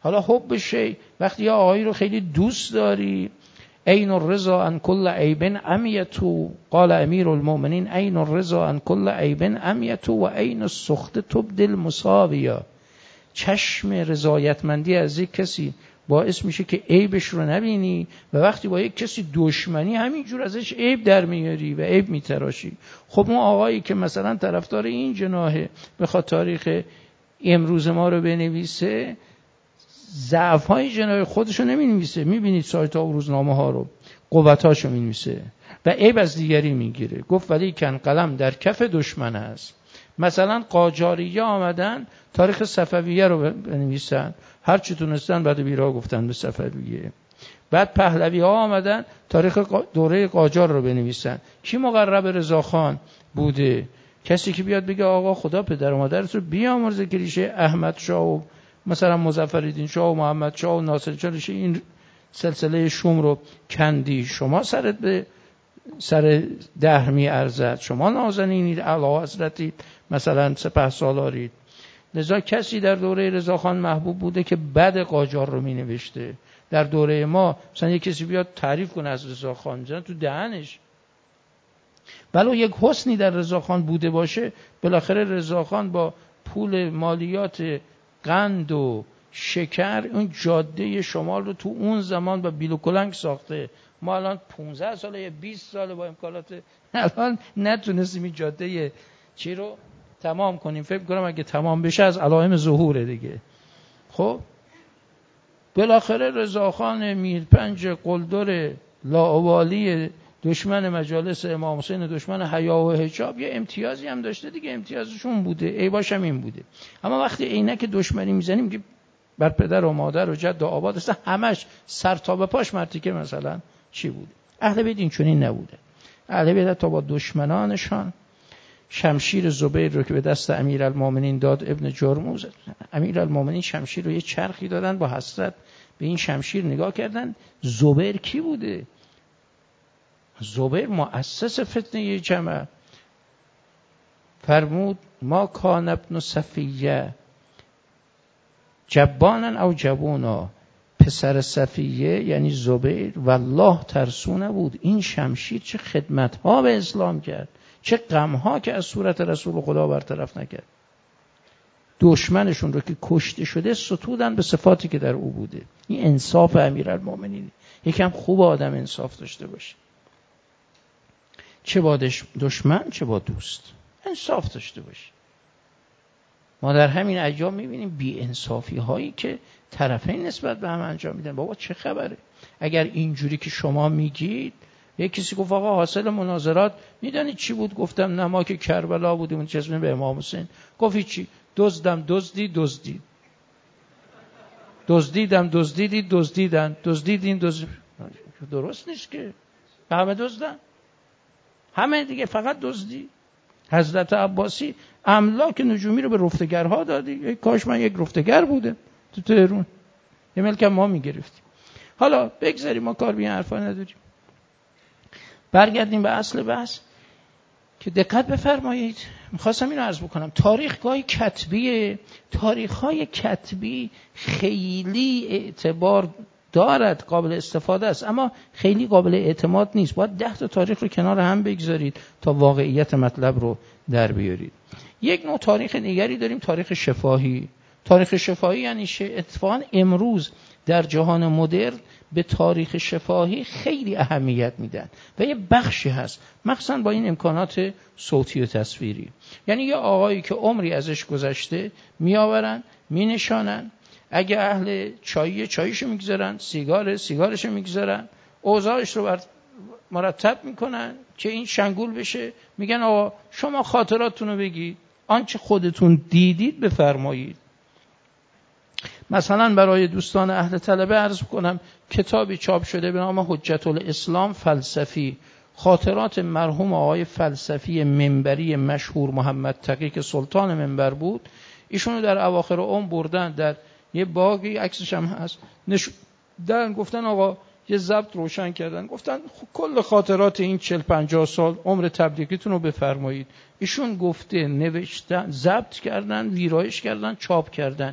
حالا حب شی، وقتی یه آقایی رو خیلی دوست داری، عین الرضا عن کل عیب امیتو، قال امیر المؤمنین عین الرضا عن کل عیب امیتو و عین السخط تبدل مساویا. چشم رضایتمندی از یک کسی باعث میشه که عیبش رو نبینی و وقتی با یک کسی دشمنی همینجور ازش عیب در میاری و عیب میتراشی. خب اون آقایی که مثلا طرفدار این جناحه بخواد تاریخ امروز ما رو بنویسه، ضعف های جناح خودشو نمینویسه، میبینید سایت ها و روزنامه ها رو قوتاشو مینویسه و عیب از دیگری میگیره. گفت ولی کن قلم در کف دشمن است. مثلا قاجاریه آمدن تاریخ صفویه رو بنویسن، هر چی تونستن بعد بیرا گفتن به صفویه. بعد پهلوی ها آمدن تاریخ دوره قاجار رو بنویسن. کی مقرب رضاخان بوده؟ کسی که بیاد بگه آقا خدا پدر و مادرت رو بیامرزه که ریشه احمد شاه و مثلا مظفرالدین شاه و محمد شاه و ناصر شاه ریشه این سلسله شوم رو کندی، شما سرت به سر دهر می ارزد، شما نازنینید، اعلی حضرتید، مثلا سپه سالارید. لذا کسی در دوره رضاخان محبوب بوده که بد قاجار رو می نوشته. در دوره ما مثلا یک کسی بیاد تعریف کنه از رضاخان، مثلا تو دهنش. ولو یک حسنی در رضاخان بوده باشه، بالاخره رضاخان با پول مالیات قند و شکر اون جاده شمال رو تو اون زمان با بیل و کلنگ ساخته. ما الان پانزده ساله یا بیست ساله با امکانات الان نتونستیم این جاده چی رو تمام کنیم. فکر کنم اگه تمام بشه از علائم ظهوره دیگه. خب بالاخره رضاخان میرپنج قلدر لاابالی دشمن مجالس امام حسین، دشمن حیا و حجاب، یه امتیازی هم داشته دیگه، امتیازشون بوده، عیباش هم این بوده. اما وقتی عینک دشمنی میزنیم که بر پدر و مادر و جد و آباد است، همش سر تا به پاش مرتیکه مثلا چی بوده. اهل بیت این چنین نبوده. اهل بیت تا با دشمنانشان شمشیر زبیر رو که به دست امیرالمومنین داد ابن جرموز، امیرالمومنین شمشیر رو یه چرخی دادن، با حسرت به این شمشیر نگاه کردن. زبیر کی بوده؟ زبیر مؤسس فتنه جمع. فرمود ما کان ابن صفیه جبانا او جبونا، پسر صفیه یعنی زبیر والله ترسو نبود. این شمشیر چه خدمتها به اسلام کرد، چه غمها که از صورت رسول خدا برطرف نکرد. دشمنشون رو که کشته شده ستودن به صفاتی که در او بوده. این انصاف امیرالمومنین. یکم خوب آدم انصاف داشته باشه، چه با دشمن چه با دوست، انصاف داشته باشه. ما در همین ایام میبینیم بی انصافی هایی که طرفین نسبت به هم انجام میدن. بابا چه خبره؟ اگر اینجوری که شما میگید، یک کسی گفت آقا حاصل مناظرات میدونید چی بود؟ گفتم نما که کربلا بودیم اون چشمه به امام حسین. گفت چی؟ دزدم دزدی دزدید دزدیدم دزدیدی دزدیدن دزدیدین دزدید. درست نیست که همه دزدن، همه دیگه فقط دزدی. حضرت عباسی املاک نجومی رو به رفتگرها دادی. کاش من یک رفتگر بودم تو تهران، یه ملکم ما میگرفتیم. حالا بگذاریم، ما کار به این حرفا نداریم. برگردیم به اصل بحث که دقت بفرمایید. میخواستم اینو عرض بکنم، تاریخ گاهی کتبیه. تاریخ‌های کتبی خیلی اعتبار دارد، قابل استفاده است، اما خیلی قابل اعتماد نیست. باید ده تا تاریخ رو کنار هم بگذارید تا واقعیت مطلب رو در بیارید. یک نوع تاریخ دیگری داریم، تاریخ شفاهی. تاریخ شفاهی یعنی اتفاقا امروز در جهان مدرن به تاریخ شفاهی خیلی اهمیت میدن و یه بخشی هست مخصوصا با این امکانات صوتی و تصویری. یعنی یه آقایی که عمری ازش گذشته میآورن مینشانن، اگه اهل چایی چاییشو میگذارن، سیگار سیگارشو میگذارن، اوضاعش رو بر مرتب میکنن که این شنگول بشه. میگن آقا شما خاطراتتون رو بگید، آنچه خودتون دیدید بفرمایید. مثلا برای دوستان اهل طلبه عرض کنم کتابی چاپ شده به نام حجت الاسلام فلسفی، خاطرات مرحوم آقای فلسفی منبری مشهور محمد تقی که سلطان منبر بود. ایشونو در اواخر عمر بردن در یه باقی، عکسش هم هست، نشوندن، گفتن آقا یه ضبط روشن کردن، گفتن کل خاطرات این چهل پنجاه سال عمر تبلیغیتون رو بفرمایید. ایشون گفته، نوشتن، ضبط کردن، ویرایش کردن، چاپ کردن.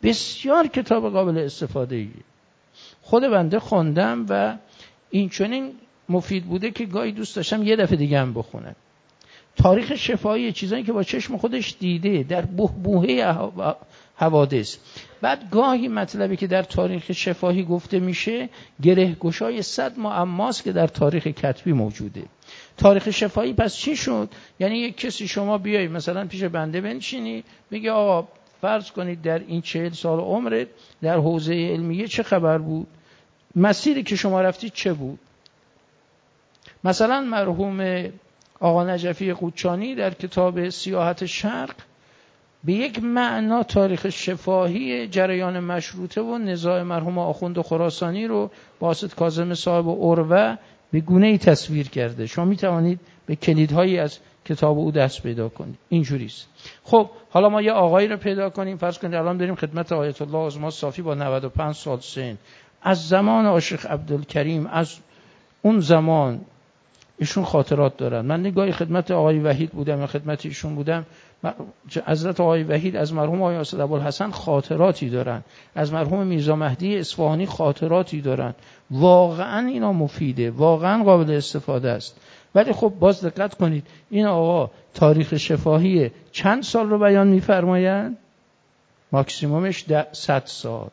بسیار کتاب قابل استفاده ایه. خود بنده خوندم و این چنین مفید بوده که گاهی دوست داشتم یه دفعه دیگه هم بخونم. تاریخ شفاهی، چیزایی که با چشم خودش دیده در بحبوحه حوادث. بعد گاهی مطلبی که در تاریخ شفاهی گفته میشه گره گشای صد معماست که در تاریخ کتبی موجوده. تاریخ شفاهی پس چی شد؟ یعنی یک کسی شما بیایی مثلا پیش بنده بنشینی بگی آقا فرض کنید در این چهل سال عمرت در حوزه علمیه چه خبر بود؟ مسیری که شما رفتید چه بود؟ مثلا مرحوم آقا نجفی قوچانی در کتاب سیاحت شرق به یک معنا تاریخ شفاهی جریان مشروطه و نزاع مرحوم آخوند خراسانی رو با اسد کاظم صاحب عروه به گونه‌ای تصویر کرده. شما می توانید به کلیدهایی از کتاب او دست پیدا کنید. اینجوریست. خب حالا ما یه آقایی رو پیدا کنیم، فرض کنید الان بریم خدمت آیت الله عظما صافی با نود و پنج سال سن، از زمان آشیخ عبدالکریم، از اون زمان ایشون خاطرات دارن. من نگاهی خدمت آقای وحید بودم و خدمت ایشون بودم، حضرت آقای وحید از مرحوم آقای اسد ابوالحسن خاطراتی دارن، از مرحوم میرزا مهدی اصفهانی خاطراتی دارن. واقعا اینا مفیده، واقعا قابل استفاده است. ولی خب باز دقت کنید این آقا تاریخ شفاهی چند سال رو بیان می‌فرمایند؟ ماکسیمومش صد سال.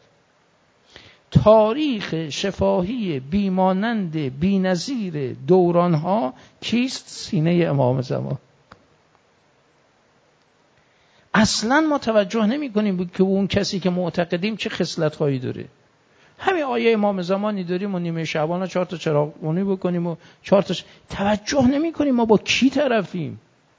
تاریخ شفاهی بیمانند بی‌نظیر دورانها کیست؟ سینه امام زمان. اصلا ما توجه نمی کنیم که اون کسی که معتقدیم چه خصلت‌هایی داره. همین آیه امام زمانی داریم و نیمه شعبان چهار تا چراغونی بکنیم و چهار تا ش... توجه نمی کنیم ما با کی طرفیم.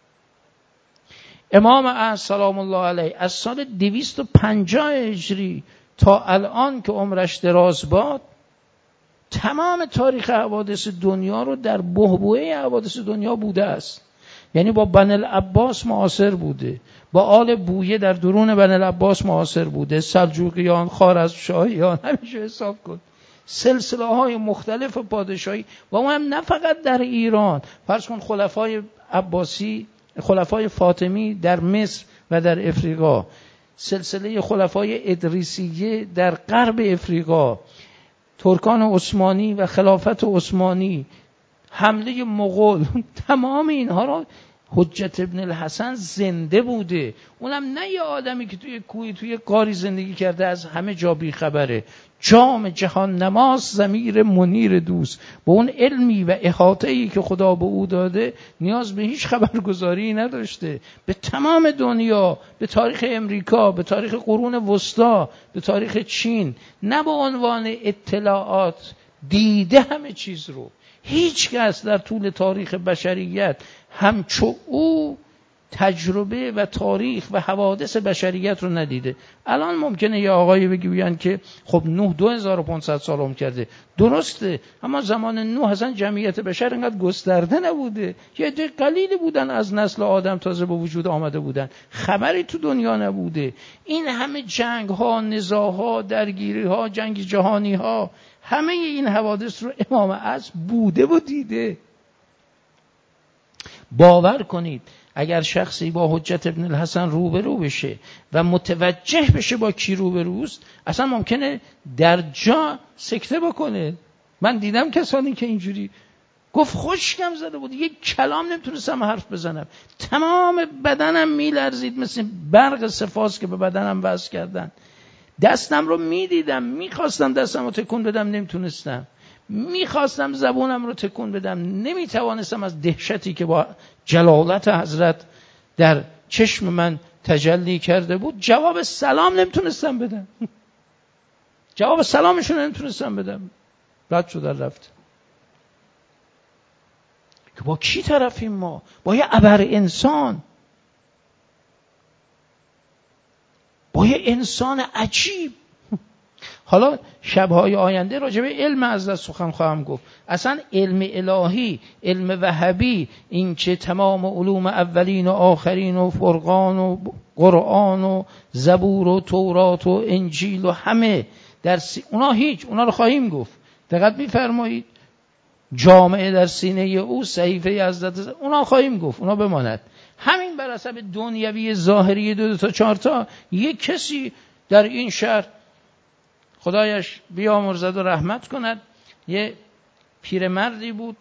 امام اعظم سلام الله علیه از سال دویست و پنجاه هجری تا الان که عمرش دراز باد تمام تاریخ حوادث دنیا رو در بحبوحه حوادث دنیا بوده است. یعنی با بنی العباس معاصر بوده، با آل بویه در درون بنی العباس معاصر بوده، سلجوقیان، خوارزمشاهیان، همیشه حساب کن سلسله های مختلف پادشاهی و اون هم نه فقط در ایران. فرض کن خلفای عباسی، خلفای فاطمی در مصر و در افریقا، سلسله خلفای ادریسیه در غرب افریقا، ترکان عثمانی و خلافت عثمانی، حمله مغول، تمام اینها را حجت ابن الحسن زنده بوده. اونم نه یه آدمی که توی کوی توی قاری زندگی کرده از همه جا بی خبره. جام جهان نماز ضمیر منیر دوست، با اون علمی و احاطه‌ای که خدا به او داده نیاز به هیچ خبرگزاری نداشته. به تمام دنیا، به تاریخ امریکا، به تاریخ قرون وسطا، به تاریخ چین، نه به عنوان اطلاعات دیده همه چیز رو. هیچ کس در طول تاریخ بشریت همچو او تجربه و تاریخ و حوادث بشریت رو ندیده. الان ممکنه یه آقایی بگی بیان که خب نوح دو هزار و پانصد سال عمر کرده، درسته، اما زمان نوح اصلا جمعیت بشر اینقدر گسترده نبوده، یه عده قلیلی بودن از نسل آدم تازه به وجود آمده بودن، خبری تو دنیا نبوده. این همه جنگ ها، نزاع ها، درگیری ها، جنگ جهانی ها، همه این حوادث رو امام اعظم بوده و دیده. باور کنید اگر شخصی با حجت ابن الحسن روبرو بشه و متوجه بشه با کی روبروست، اصلا ممکنه در جا سکته بکنه. من دیدم کسانی که اینجوری گفت خشکم زده بود، یک کلام نمیتونستم حرف بزنم، تمام بدنم میلرزید مثل برق سفاس که به بدنم وصل کردن. دستم رو میدیدم، میخواستم دستم رو تکون بدم نمیتونستم، میخواستم زبونم رو تکون بدم نمیتوانستم از دهشتی که با جلالت حضرت در چشم من تجلی کرده بود جواب سلام نمیتونستم بدم. جواب سلامشون نمیتونستم بدم. رد شد رفت. که با کی طرفیم ما؟ با یه ابر انسان، با یه انسان عجیب. حالا شبهای آینده راجع به علم از سخن خواهم گفت. اصلا علم الهی، علم وهابی، این که تمام علوم اولین و آخرین و فرقان و قرآن و زبور و تورات و انجیل و همه در سی... اونا هیچ، اونا رو خواهیم گفت. دقت می‌فرمایید؟ جامعه در سینه او، صحیفه حضرت، اونا خواهیم گفت، اونا بماند. همین بر حسب دنیوی ظاهری دو, دو تا چهار تا یک کسی در این شهر خدایش بیامرزد و رحمت کند، یه پیرمردی بود،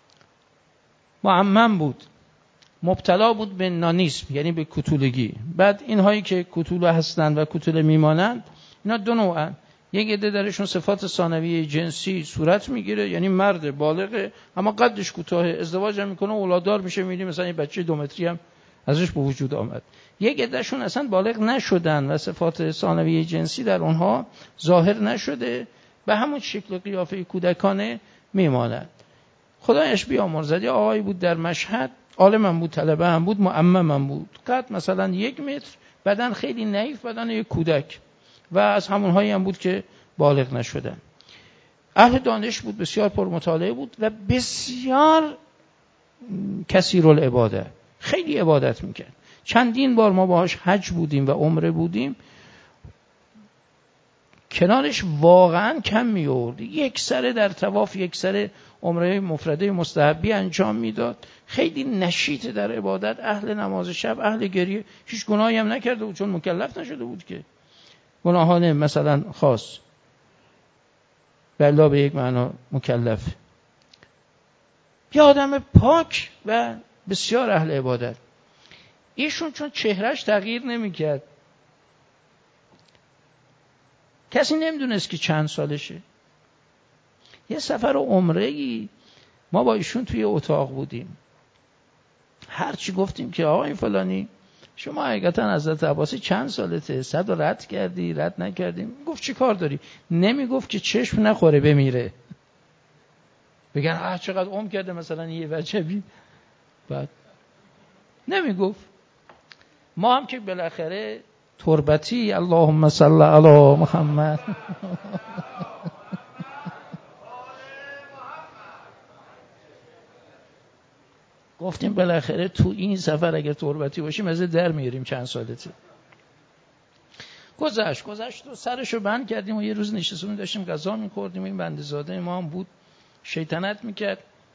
معمم بود، مبتلا بود به نانیسم، یعنی به کوتولگی. بعد اینهایی که کوتوله هستند و کوتوله میمانند اینا دو نوعن، یک عده درشون صفات ثانویه جنسی صورت میگیره، یعنی مرد بالغه اما قدش کوتاه، ازدواج هم میکنه اولاددار میشه، میبینی مثلا یه بچه دو متری هم ازش به وجود آمد. یک عدهشون اصلا بالغ نشدن و صفات ثانویه جنسی در اونها ظاهر نشده، به همون شکل و قیافه کودکانه میماند. خدایش بیامرزد، یه آقایی بود در مشهد، عالم هم بود، طلبه هم بود، معمم هم بود، قد مثلا یک متر، بدن خیلی نحیف، بدن یک کودک، و از همونهایی هم بود که بالغ نشدن. اهل دانش بود، بسیار پرمطالعه بود و بسیار کثیرالعباده، خیلی عبادت میکرد. چندین بار ما باهاش حج بودیم و عمره بودیم، کنارش واقعا کم میورد، یک سره در طواف، یک سره عمره مفرده مستحبی انجام میداد، خیلی نشیط در عبادت، اهل نماز شب، اهل گریه، هیچ گناهی هم نکرده بود چون مکلف نشده بود که گناهان مثلا خاص، بلا به یک معنا مکلف. یه آدم پاک و بسیار اهل عبادت. ایشون چون چهرهش تغییر نمیکرد، کسی نمیدونست که چند سالشه. یه سفر عمره‌ای ما با ایشون توی اتاق بودیم، هرچی گفتیم که آقا این فلانی شما حقیقتا حضرت عباسی چند سالته، صد رو رد کردی، رد نکردیم. گفت چی کار داری؟ نمیگفت که چشم نخوره بمیره، بگن آه چقدر عمر کرده مثلا یه وجبی، بعد نمیگفت. ما هم که بالاخره تربتی اللهم صل علی محمد گفتیم بالاخره تو این سفر اگر تربتی باشیم از در میاریم چند سالته. گذشت گذشت و سرشو بند کردیم و یه روز نشستیم داشتیم غذا میخوردیم، این بنده زاده ما هم بود شیطنت میکرد،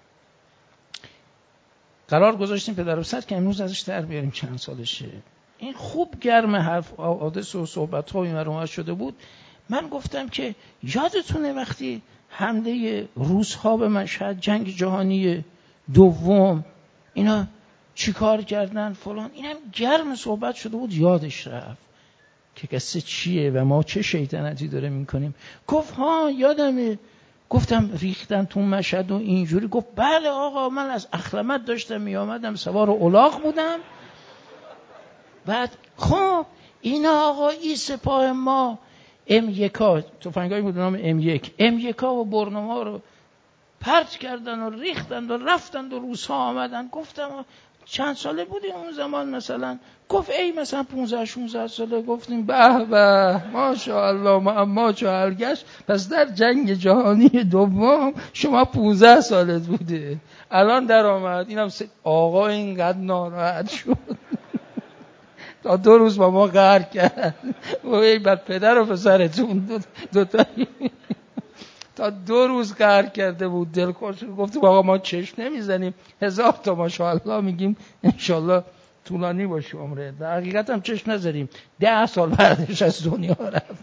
قرار گذاشتیم پدر و پسر که امروز ازش در بیاریم چند سالشه. این خوب گرم حرف حادث و صحبت ها این ور شده بود. من گفتم که یادتونه وقتی حمله روس‌ها به مشهد، جنگ جهانی دوم، اینا چی کار کردن فلان، اینم گرم صحبت شده بود، یادش رفت که قصه چیه و ما چه شیطنتی داره میکنیم. گفت ها یادمه. گفتم ریختن تو مشهد و اینجوری؟ گفت بله آقا، من از اخرمت داشتم میامدم، سوار الاغ بودم، بعد خب اینا آقا این سپاه ما ام یکا تفنگایی بود نام ام یک ام یکا و برنما رو پرت کردن و ریختن و رفتن و روس‌ها آمدن. گفتم چند ساله بودی اون زمان مثلا؟ گفت ای مثلا پانزده شانزده ساله. گفتیم به به ماشاءالله، ما اما چهار گشت، پس در جنگ جهانی دوم شما پانزده سالت بوده، الان در آمد. اینم آقا اینقدر ناراحت شد تا دو روز با ما قهر کرد. ای بعد پدر و پسرتون دو, دو تا تا دو روز قهر کرده بود، دلخوش. گفتیم آقا ما چشم نمیزنیم، هزار تا ماشاءالله میگیم، انشالله طولانی باشه عمره. در حقیقت هم چشم نزدیم، ده سال بعدش از دنیا رفت.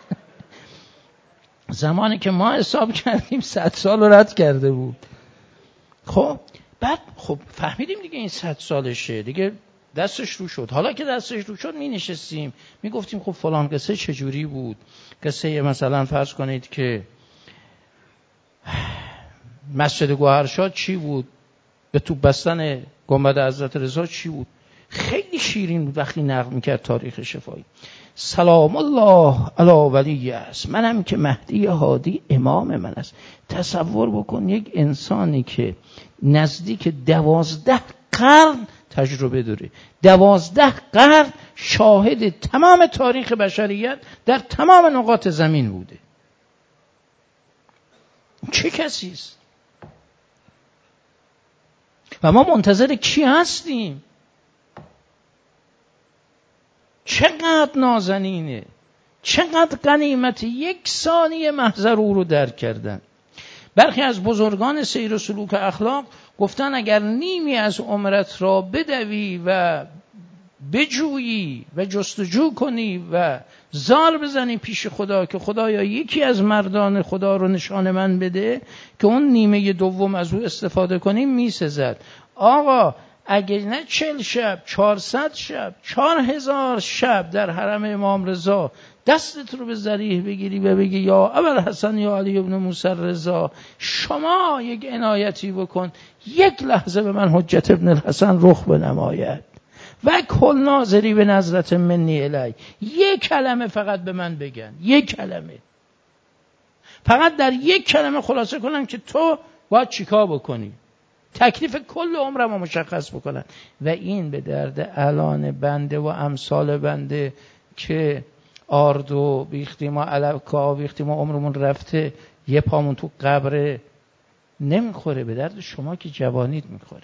زمانی که ما حساب کردیم صد سال رد کرده بود. خب بعد خب فهمیدیم دیگه این صد سالشه دیگه، دستش رو شد. حالا که دستش رو شد می نشستیم می گفتیم خب فلان قصه چجوری بود، قصه مثلا فرض کنید که مسجد گوهرشاد چی بود، به توپ بستن گنبد حضرت رضا چی بود. خیلی شیرین بود وقتی نقل میکرد تاریخ شفایی. سلام الله علی ولی است، منم که مهدی هادی امام من است. تصور بکن یک انسانی که نزدیک دوازده قرن تجربه داره، دوازده قرن شاهد تمام تاریخ بشریت در تمام نقاط زمین بوده. چه کسی است؟ و ما منتظر کی هستیم؟ چقدر نازنینه، چقدر غنیمت یک ثانیه محضر او رو درک کردن. برخی از بزرگان سیر و سلوک اخلاق گفتن اگر نیمی از عمرت را بدوی و بجویی و جستجو کنی و زار بزنی پیش خدا که خدایا یکی از مردان خدا رو نشان من بده که اون نیمه دوم از او استفاده کنیم، میسزد. آقا اگه نه چل شب، چهارصد شب، چهار هزار شب در حرم امام رضا دستت رو به ذریح بگیری و بگی یا ابوالحسن یا علی ابن موسی رضا، شما یک عنایتی بکن، یک لحظه به من حجت ابن الحسن رخ بنماید و کل ناظری به نظرت منی الی، یک کلمه فقط به من بگن، یک کلمه فقط، در یک کلمه خلاصه کنن که تو باید چیکار بکنی، تکلیف کل عمرم رو مشخص بکنن. و این به درد الان بنده و امثال بنده که آرد و بیختیم و علف آویختیم و عمرمون رفته یه پامون تو قبر نمیخوره، به درد شما که جوانیت میخوره.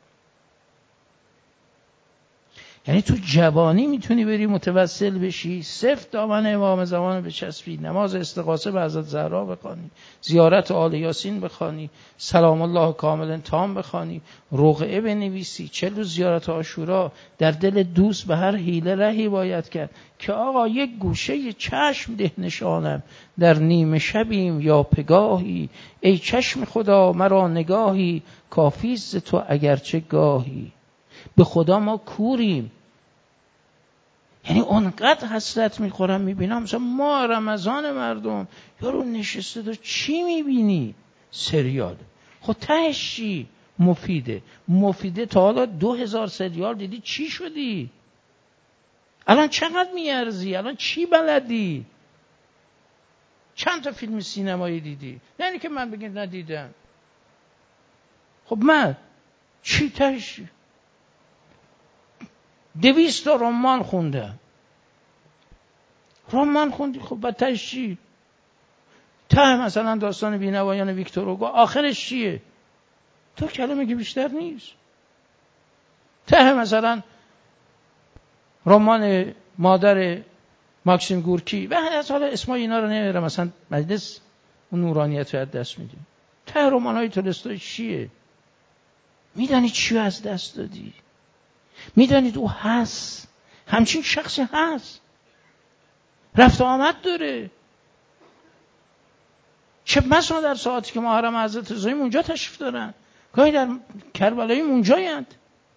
یعنی تو جوانی میتونی بری متوسل بشی، سفت دامن امام زمان رو بچسبی، نماز استغاثه به حضرت زهرا بخوانی، زیارت آل یاسین بخوانی، سلام الله کاملا تام بخوانی، رقعه بنویسی، چه روز زیارت عاشورا، در دل دوست به هر حیله رهی باید کرد که آقا یک گوشه چشم ده نشانم در نیمه شبیم یا پگاهی، ای چشم خدا مرا نگاهی، کافیست تو اگرچه گاهی. به خدا ما کوریم. یعنی اونقدر حسرت میخورم میبینم مثلا ما رمضان مردم یارو نشسته تو چی میبینی؟ سریال. خب تهش چی؟ مفیده. مفیده تا حالا دو هزار سریال دیدی چی شدی؟ الان چقدر میارزی؟ الان چی بلدی؟ چند تا فیلم سینمایی دیدی؟ یعنی که من بگید ندیدم. خب من چی تهش؟ دویست تا رمان خونده. رمان خوندی، خب بعدش چی؟ ته مثلا داستان بینوایان ویکتور هوگو آخرش چیه؟ تو کلمه که بیشتر نیست. ته مثلا رمان مادر ماکسیم گورکی و هر از حالا اسمای اینا رو نمیارم، مثلا مجلس اون نورانیت رو از دست میدی. ته رمان‌های تولستوی چیه؟ میدانی چی از دست دادی؟ میدانید او هست، همچین شخصی هست، رفت آمد داره. چه بسا در ساعتی که ما حرم حضرت رضاییم اونجا تشریف دارن، گاهی در کربلاییم اونجایند.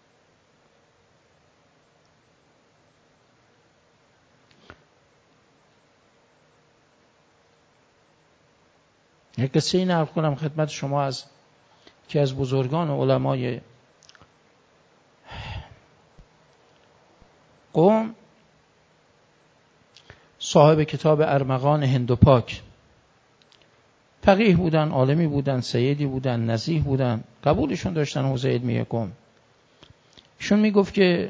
یک قصه این نقل کنم خدمت شما از که از بزرگان علمای قوم، صاحب کتاب ارمغان هندوپاک، فقیه بودن، عالمی بودن، سیدی بودن، نزیه بودن، قبولشون داشتن حوزه علمی قوم. ایشون میگفت که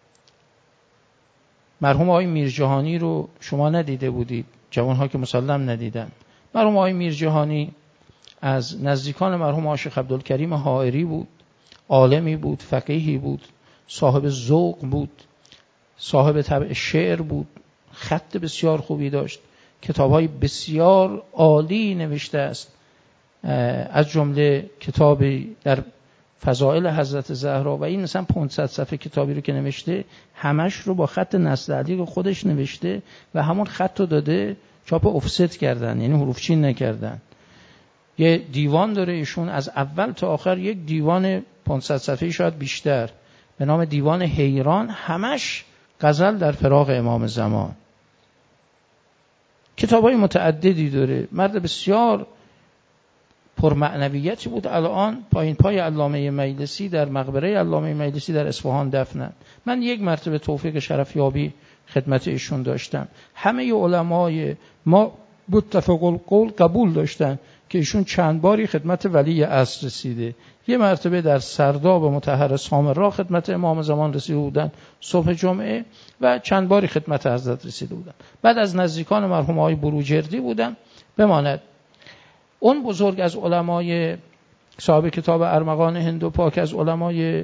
مرحوم آقای میرجهانی رو شما ندیده بودید، جوانها که مسلم ندیدن. مرحوم آقای میرجهانی از نزدیکان مرحوم عاشق عبدالکریم حائری بود، عالمی بود، فقیهی بود، صاحب ذوق بود، صاحب طبع شعر بود، خط بسیار خوبی داشت، کتاب‌های بسیار عالی نوشته است، از جمله کتابی در فضائل حضرت زهرا و این مثلا پانصد صفحه کتابی رو که نوشته همش رو با خط نصر علی خودش نوشته و همون خط رو داده چاپ افست کردن، یعنی حروف چین نکردن. یه دیوان داره ایشون از اول تا آخر، یک دیوان پانصد صفحه‌ای شاید بیشتر، به نام دیوان حیران، همش غزل در فراق امام زمان. کتاب‌های متعددی داره، مرد بسیار پرمعنویتی بود. الان پایین پای علامه مجلسی در مقبره علامه مجلسی در اصفهان دفنن. من یک مرتبه توفیق شرفیابی خدمت ایشون داشتم. همه علمای ما متفق القول قبول داشتن که ایشون چند باری خدمت ولی عصر رسیده. یه مرتبه در سرداب مطهر سامرا خدمت امام زمان رسیده بودن صبح جمعه و چند باری خدمت حضرت رسیده بودن. بعد از نزدیکان مرحوم آقای بروجردی بودن. بماند اون بزرگ از علمای صاحب کتاب ارمغان هندوپاک، از علمای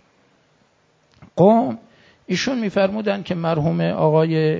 قوم، ایشون میفرمودن که مرحوم آقای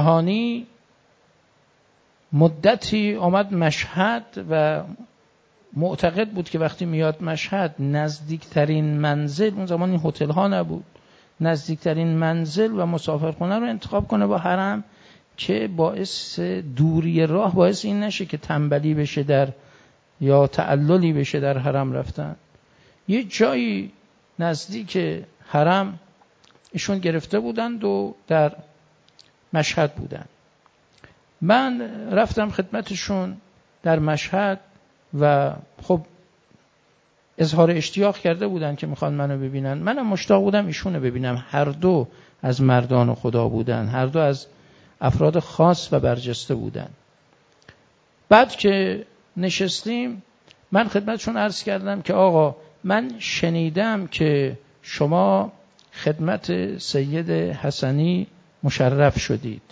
میرجهانی مدتی آمد مشهد و معتقد بود که وقتی میاد مشهد نزدیکترین منزل، اون زمان این هتل ها نبود، نزدیکترین منزل و مسافرخونه رو انتخاب کنه با حرم که باعث دوری راه باعث این نشه که تنبلی بشه در یا تعللی بشه در حرم رفتن. یه جایی نزدیک حرم ایشون گرفته بودند و در مشهد بودن. من رفتم خدمتشون در مشهد و خب اظهار اشتیاق کرده بودن که میخوان منو ببینن. منم مشتاق بودم ایشونو ببینم. هر دو از مردان خدا بودن، هر دو از افراد خاص و برجسته بودن. بعد که نشستیم من خدمتشون عرض کردم که آقا من شنیدم که شما خدمت سید حسنی مشرف شدید.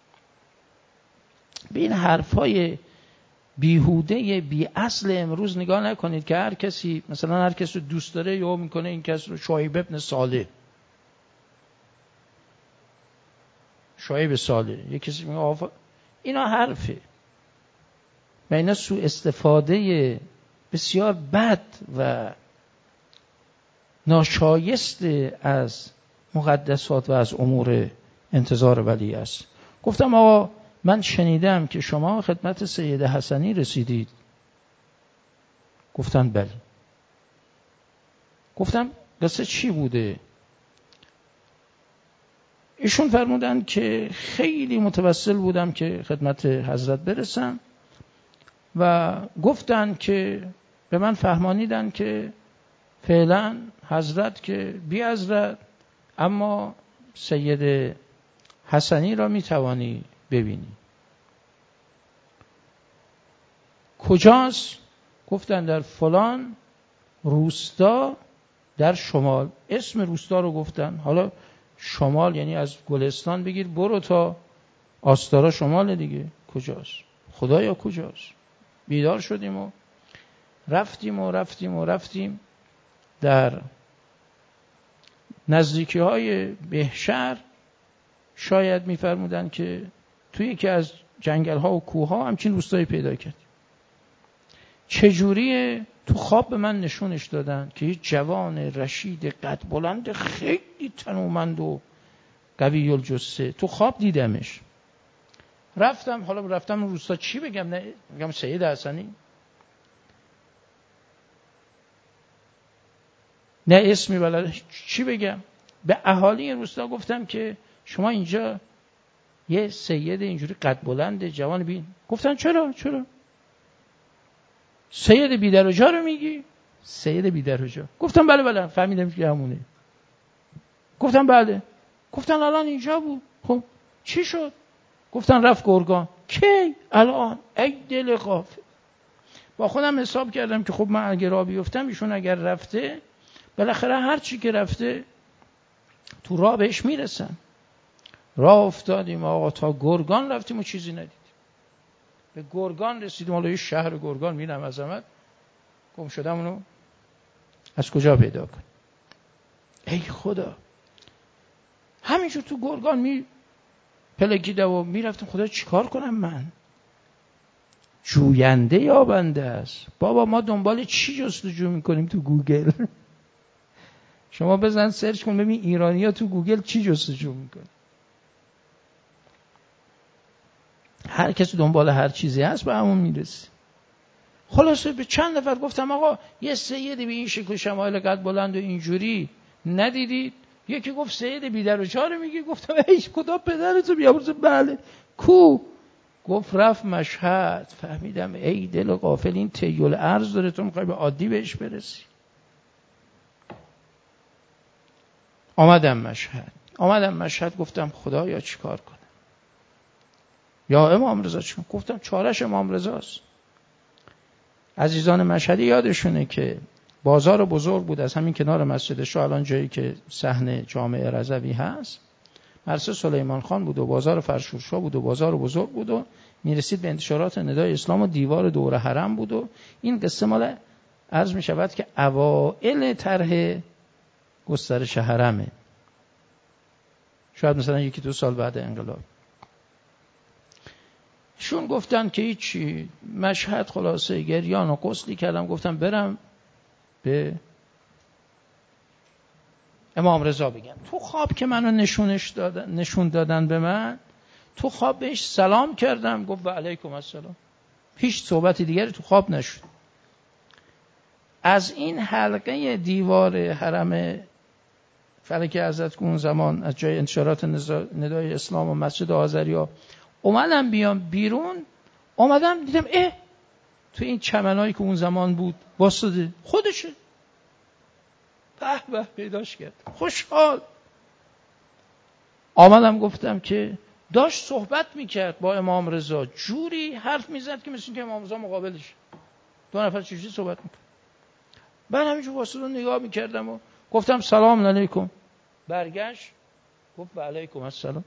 به این حرفای بیهوده بی اصل امروز نگاه نکنید که هر کسی مثلا هر کسی رو دوست داره یا میکنه این کس رو شعیب ابن صالح، شعیب صالح، یک کسی میگه آفا، اینا حرفه و اینا سوء استفاده بسیار بد و ناشایست از مقدسات و از امور انتظار ولی است. گفتم آقا من شنیدم که شما خدمت سید حسنی رسیدید. گفتن بله. گفتم قصه چی بوده؟ ایشون فرمودن که خیلی متوسل بودم که خدمت حضرت برسم و گفتن که به من فهمانیدن که فعلا حضرت که بی حضرت، اما سید حسنی را می توانی ببینی. کجاست؟ گفتن در فلان روستا در شمال. اسم روستا رو گفتن. حالا شمال یعنی از گلستان بگیر برو تا آستارا شمال دیگه. کجاست؟ خدایا کجاست؟ بیدار شدیم و رفتیم و رفتیم و رفتیم در نزدیکی های بهشهر. شاید میفرمودن که توی یکی از جنگل ها و کوه ها همچین روستایی پیدا کرد. چجوریه؟ تو خواب به من نشونش دادن که یه جوان رشید قد بلند خیلی تنومند و قوی الجثه، تو خواب دیدمش. رفتم، حالا رفتم روستا چی بگم؟ نه بگم سید حسنی؟ نه اسمی بلده چی بگم؟ به اهالی روستا گفتم که شما اینجا یه سید اینجوری قد بلند جوان بین. گفتن چرا؟ چرا؟ سید بیدرجا رو میگی؟ سید بیدرجا. گفتم بله بله فهمیدم که همونه. گفتم بله. گفتن الان اینجا بود. خب چی شد؟ گفتن رفت گرگان. کی؟ الان. ای دل غافل. با خودم حساب کردم که خب من اگر راه بیفتم ایشون اگر رفته بالاخره هر چی که رفته تو راه بهش میرسن. راه افتادیم آقا تا گرگان رفتیم و چیزی ندیدیم. به گرگان رسیدیم. حالا یه شهر گرگان میرم عظمت گم شدم اونو از کجا پیدا کنم؟ ای خدا. همینجور تو گرگان می پلکیده و میرفتم خدا چیکار کنم من؟ جوینده یا بنده است؟ بابا ما دنبال چی جستجو میکنیم تو گوگل؟ شما بزن سرچ کن ببین ایرانی ها تو گوگل چی جستجو میکنه. هر کسی دنبال هر چیزی هست به همون میرسه. خلاصه به چند نفر گفتم آقا یه سیدی به این شکل شمایل قد بلند و اینجوری ندیدید؟ یکی گفت سید بیدرجا رو میگی؟ گفتم ایش خدا پدرتو بیامرز. بله. کو؟ گفت رفت مشهد. فهمیدم ای دل غافل این تیل ارز داره، تو میخوای به عادی بهش برسی. آمدم مشهد. آمدم مشهد گفتم خدایا چیکار کنم؟ یا امام رضا چیکار؟ گفتم چارش امام رضاست. عزیزان مشهدی یادشونه که بازار بزرگ بود از همین کنار مسجد شاه، الان جایی که صحن جامع رضوی هست، مرسه سلیمان خان بود و بازار فرشورشاه بود و بازار بزرگ بود و میرسید به انتشارات ندای اسلام و دیوار دور حرم بود. و این قصه مال عرض می شود که اوائل طرح گسترش حرمه، شاید مثلا یکی دو سال بعد انقلاب. شون گفتن که هیچی، مشهد خلاصه گریان و غسلی کردم، گفتم برم به امام رضا بگم. تو خواب که منو نشونش دادن، نشون دادن به من، تو خواب بهش سلام کردم، گفت و علیکم السلام. هیچ صحبت دیگری تو خواب نشد. از این حلقه دیوار حرم فلک حضرت که اون زمان از جای انتشارات ندای اسلام و مسجد آذریا اومدم بیام بیرون، اومدم دیدم اه تو این چمنایی که اون زمان بود واسطه خودشه. به به پیداش کرد، خوشحال. آمدم گفتم که داشت صحبت میکرد با امام رضا، جوری حرف میزد که مثل که امام رضا مقابلش، دو نفر چجوری صحبت میکرد. من همینجور واسه رو نگاه میکردم و گفتم سلام علیکم. برگشت گفت و علیکم السلام.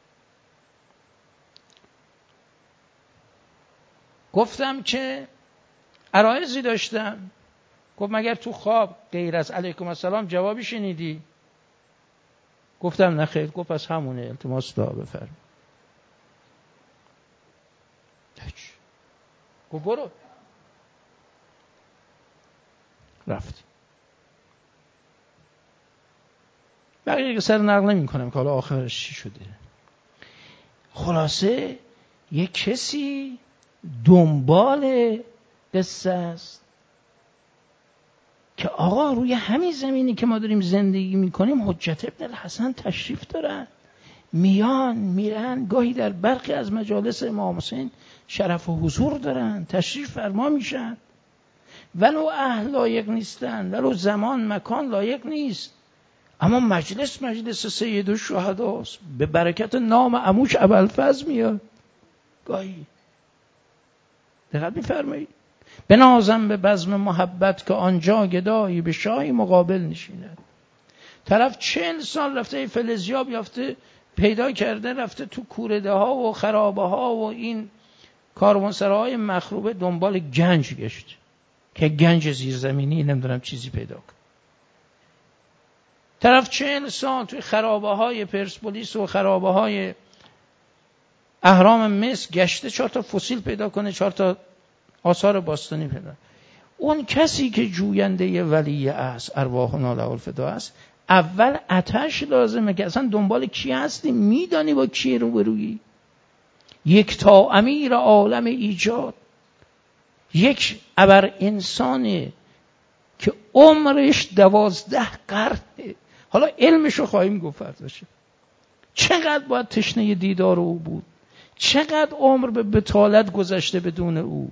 گفتم که عرایضی داشتم. گفت مگر تو خواب غیر از علیکم السلام جوابی شنیدی؟ گفتم نه خیر. گفت پس همونه، التماس دعا بفرم. گفت برو. رفت. بقیه که سر نقل نمی کنم که حالا آخرش چی شده. خلاصه یک کسی دنبال قصه است که آقا روی همین زمینی که ما داریم زندگی میکنیم حجت ابن الحسن تشریف دارن، میان میرن، گاهی در برخی از مجالس امام حسین شرف و حضور دارن، تشریف فرما میشن، ولو اهل لایق نیستن، ولو زمان مکان لایق نیست، اما مجلس مجلس سید الشهداست، به برکت نام عموش ابوالفضل میاد. گاهی دقت می‌فرمایید. بنازم به بزم محبت که آنجا گدایی به شاهی مقابل نشیند. طرف چهل سال رفته فلزیاب یافته پیدا کرده، رفته تو کورده ها و خرابه ها و این کاروانسراهای مخروبه دنبال گنج گشت که گنج زیرزمینی نمیدونم چیزی پیدا کنه. طرف چهل سال توی خرابه های پرسپولیس و خرابه های اهرام مصر گشته چهار تا فسیل پیدا کنه، چهار تا آثار باستانی پیدا. اون کسی که جوینده ولی است، ارواحنا له الفدا است، اول آتش لازمه که اصلا دنبال کی هستی، میدانی با کی رو برویی. یک تا امیر عالم ایجاد، یک ابر انسانه که عمرش دوازده قرنه. حالا علمشو خواهیم گفت فرداشه. چقدر باید تشنه دیدار او بود، چقدر عمر به بطالت گذشته بدون او،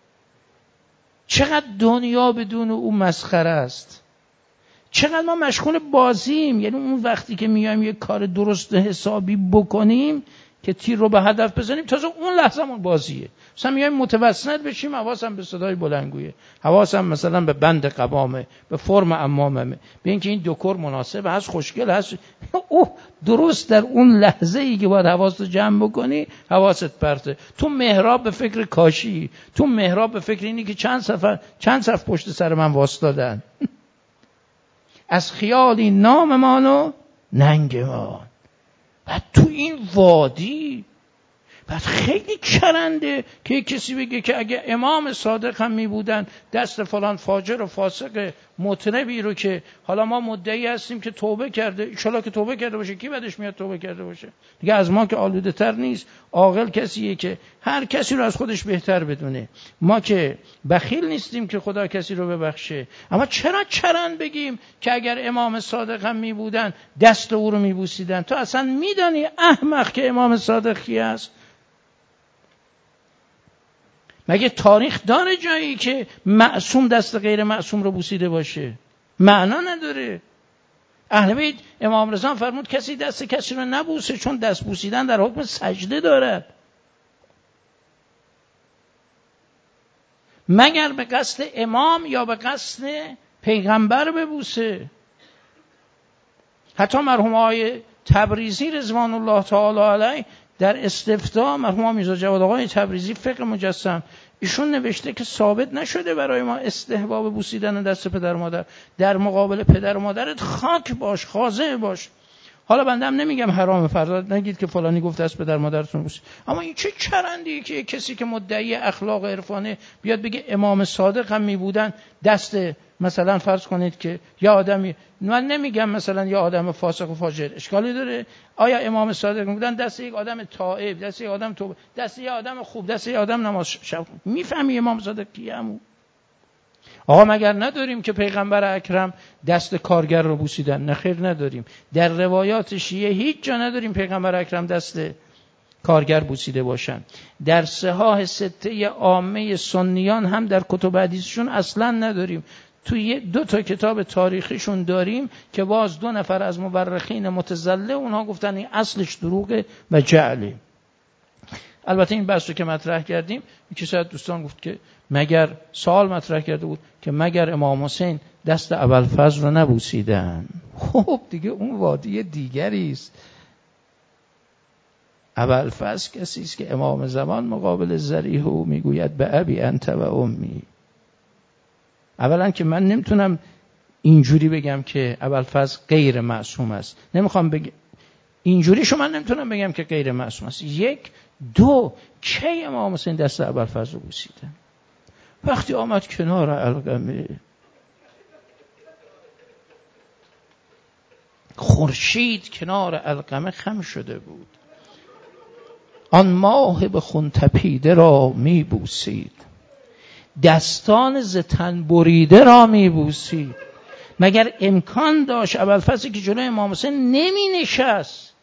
چقدر دنیا بدون او مسخره است، چقدر ما مشغول بازیم. یعنی اون وقتی که میایم یک کار درست حسابی بکنیم که تیر رو به هدف بزنیم، تازه اون لحظه‌مون بازیه. مثلا میایم متوسط بشیم، حواسم به صدای بلندگویه، حواسم مثلا به بند قبامه، به فرم عماممه، به اینکه این دکور مناسب هست، خوشگل هست. اوه درست در اون لحظه ای که باید حواست رو جمع بکنی، حواست پرته. تو محراب به فکر کاشی، تو محراب به فکر اینی که چند صف چند صف پشت سر من واسطادن. از خیالی نام مانو ننگمان. بعد تو این وادی بعد خیلی چرنده که کسی بگه که اگه امام صادق هم می بودن دست فلان فاجر و فاسق مطربی رو که حالا ما مدعی هستیم که توبه کرده، انشالله که توبه کرده باشه، کی بعدش میاد توبه کرده باشه دیگه، از ما که آلوده تر نیست. عاقل کسیه که هر کسی رو از خودش بهتر بدونه. ما که بخیل نیستیم که خدا کسی رو ببخشه. اما چرا چرند بگیم که اگر امام صادق هم می بودن دست او رو می بوسیدن؟ تو اصلا میدانی احمق که امام صادق کی است؟ مگه تاریخ داره جایی که معصوم دست غیر معصوم رو بوسیده باشه؟ معنا نداره. اهل بیت امام رضا فرمود کسی دست کسی رو نبوسه، چون دست بوسیدن در حکم سجده دارد، مگر به قصد امام یا به قصد پیغمبر ببوسه. حتی مرحوم آقای تبریزی رضوان الله تعالی علیه در استفتاء، مرحوم میرزا جواد آقای تبریزی فقه مجسم، ایشون نوشته که ثابت نشده برای ما استحباب بوسیدن دست پدر مادر. در مقابل پدر و مادرت خاک باش، خاضع باش. حالا بنده هم نمیگم حرام، فردا نگید که فلانی گفت دست پدر مادرتون بوسید، اما این چه چرندیه که کسی که مدعی اخلاق عرفانه بیاد بگه امام صادق هم میبودن دست، مثلا فرض کنید که یا آدمی، من نمیگم مثلا یا آدم فاسق و فاجر، اشکالی داره؟ آیا امام صادق بودن دست یک آدم تائب، دست یک آدم توبه، دست یک آدم خوب، دست یک آدم نماز شب؟ میفهمی امام صادق کیه؟ آقا مگر نداریم که پیغمبر اکرم دست کارگر رو بوسیدن؟ نه خیر نداریم. در روایات شیعه هیچ جا نداریم پیغمبر اکرم دست کارگر بوسیده باشن. در صحاح سته عامه سنیان هم در کتب حدیثشون اصلا نداریم. توی دو تا کتاب تاریخیشون داریم که باز دو نفر از مورخین متزله اونها گفتن این اصلش دروغه و جعله. البته این بحث رو که مطرح کردیم، یکی از دوستان گفت که مگر سوال مطرح کرده بود که مگر امام حسین دست ابوالفضل رو نبوسیدن؟ خب دیگه اون وادی دیگری است. ابوالفضل کسی است که امام زمان مقابل ذریح او میگوید به ابی انت و امی. اولا که من نمیتونم اینجوری بگم که ابوالفضل غیر معصوم است، نمیخوام بگم اینجوری، شما نمیتونم بگم که غیر معصوم است. یک دو کی امام حسین دست ابوالفضل رو بوسیدن؟ وقتی آمد کنار علقمه، خورشید کنار علقمه خم شده بود، آن ماه به خون تپیده را می بوسید، دستان ز تن بریده را می بوسید. مگر امکان داشت ابوالفضل که جلوی امام حسین نمی نشست،